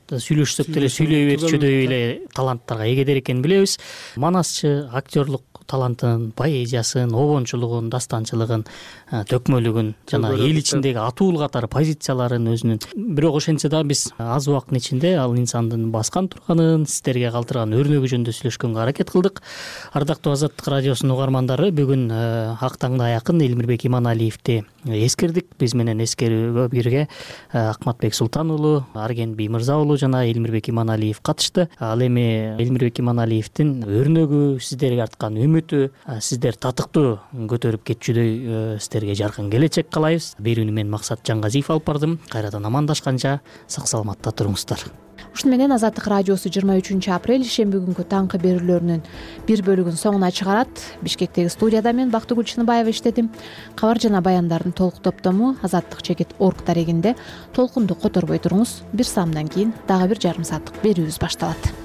сүйлөшсөк деле сүйлөй берчүдөй эле таланттарга эгедер экенин билебиз. Манасчы актерлук талантын, поэзиясын, обончулугун, дастанчылыгын, төкмөлүгүн жана эл ичиндеги атуул катар позицияларын өзүнүн. Бирок ошентсе да биз аз убакыттын ичинде ал инсандын баскан турганын, сиздерге калтырган өрнөгү жөнүндө сүйлөшкөнгө аракет кылдык. Ардактуу Азаттык радиосунун угармандары, бүгүн ак таңда якын Элмирбек Иманалиевди эскердик. Биз менен эскерүүгө бирге Акматбек Султан уулу, Арген Биймырза уулу жана Элмирбек Иманалиев катышты. Ал эми Элмирбек Иманалиевдин өрнөгү, сиздерге арткан үмүтү, сиздер татыктуу көтөрүп кетчүдөй сиздерге жаркын келечек каалайбыз. Берүүнү мен Максат Жаңгазиев алып бардым. Кайрадан амандашканча сак саламатта туруңуздар. Ушуну менен Азаттык радиосу 23 апрель ишемби күнгү таңкы берүүлөрүнүн бир бөлүгүн соңуна чыгарат. Бишкектеги студияда мен Бактыгүл Чыныбаева иштедим. Кабар жана баяндардын толук топтому azattik.org дарегинде толкунду которбой туруңуз. Бир саамдан кийин дагы бир жарым сааттык берүүбүз башталат.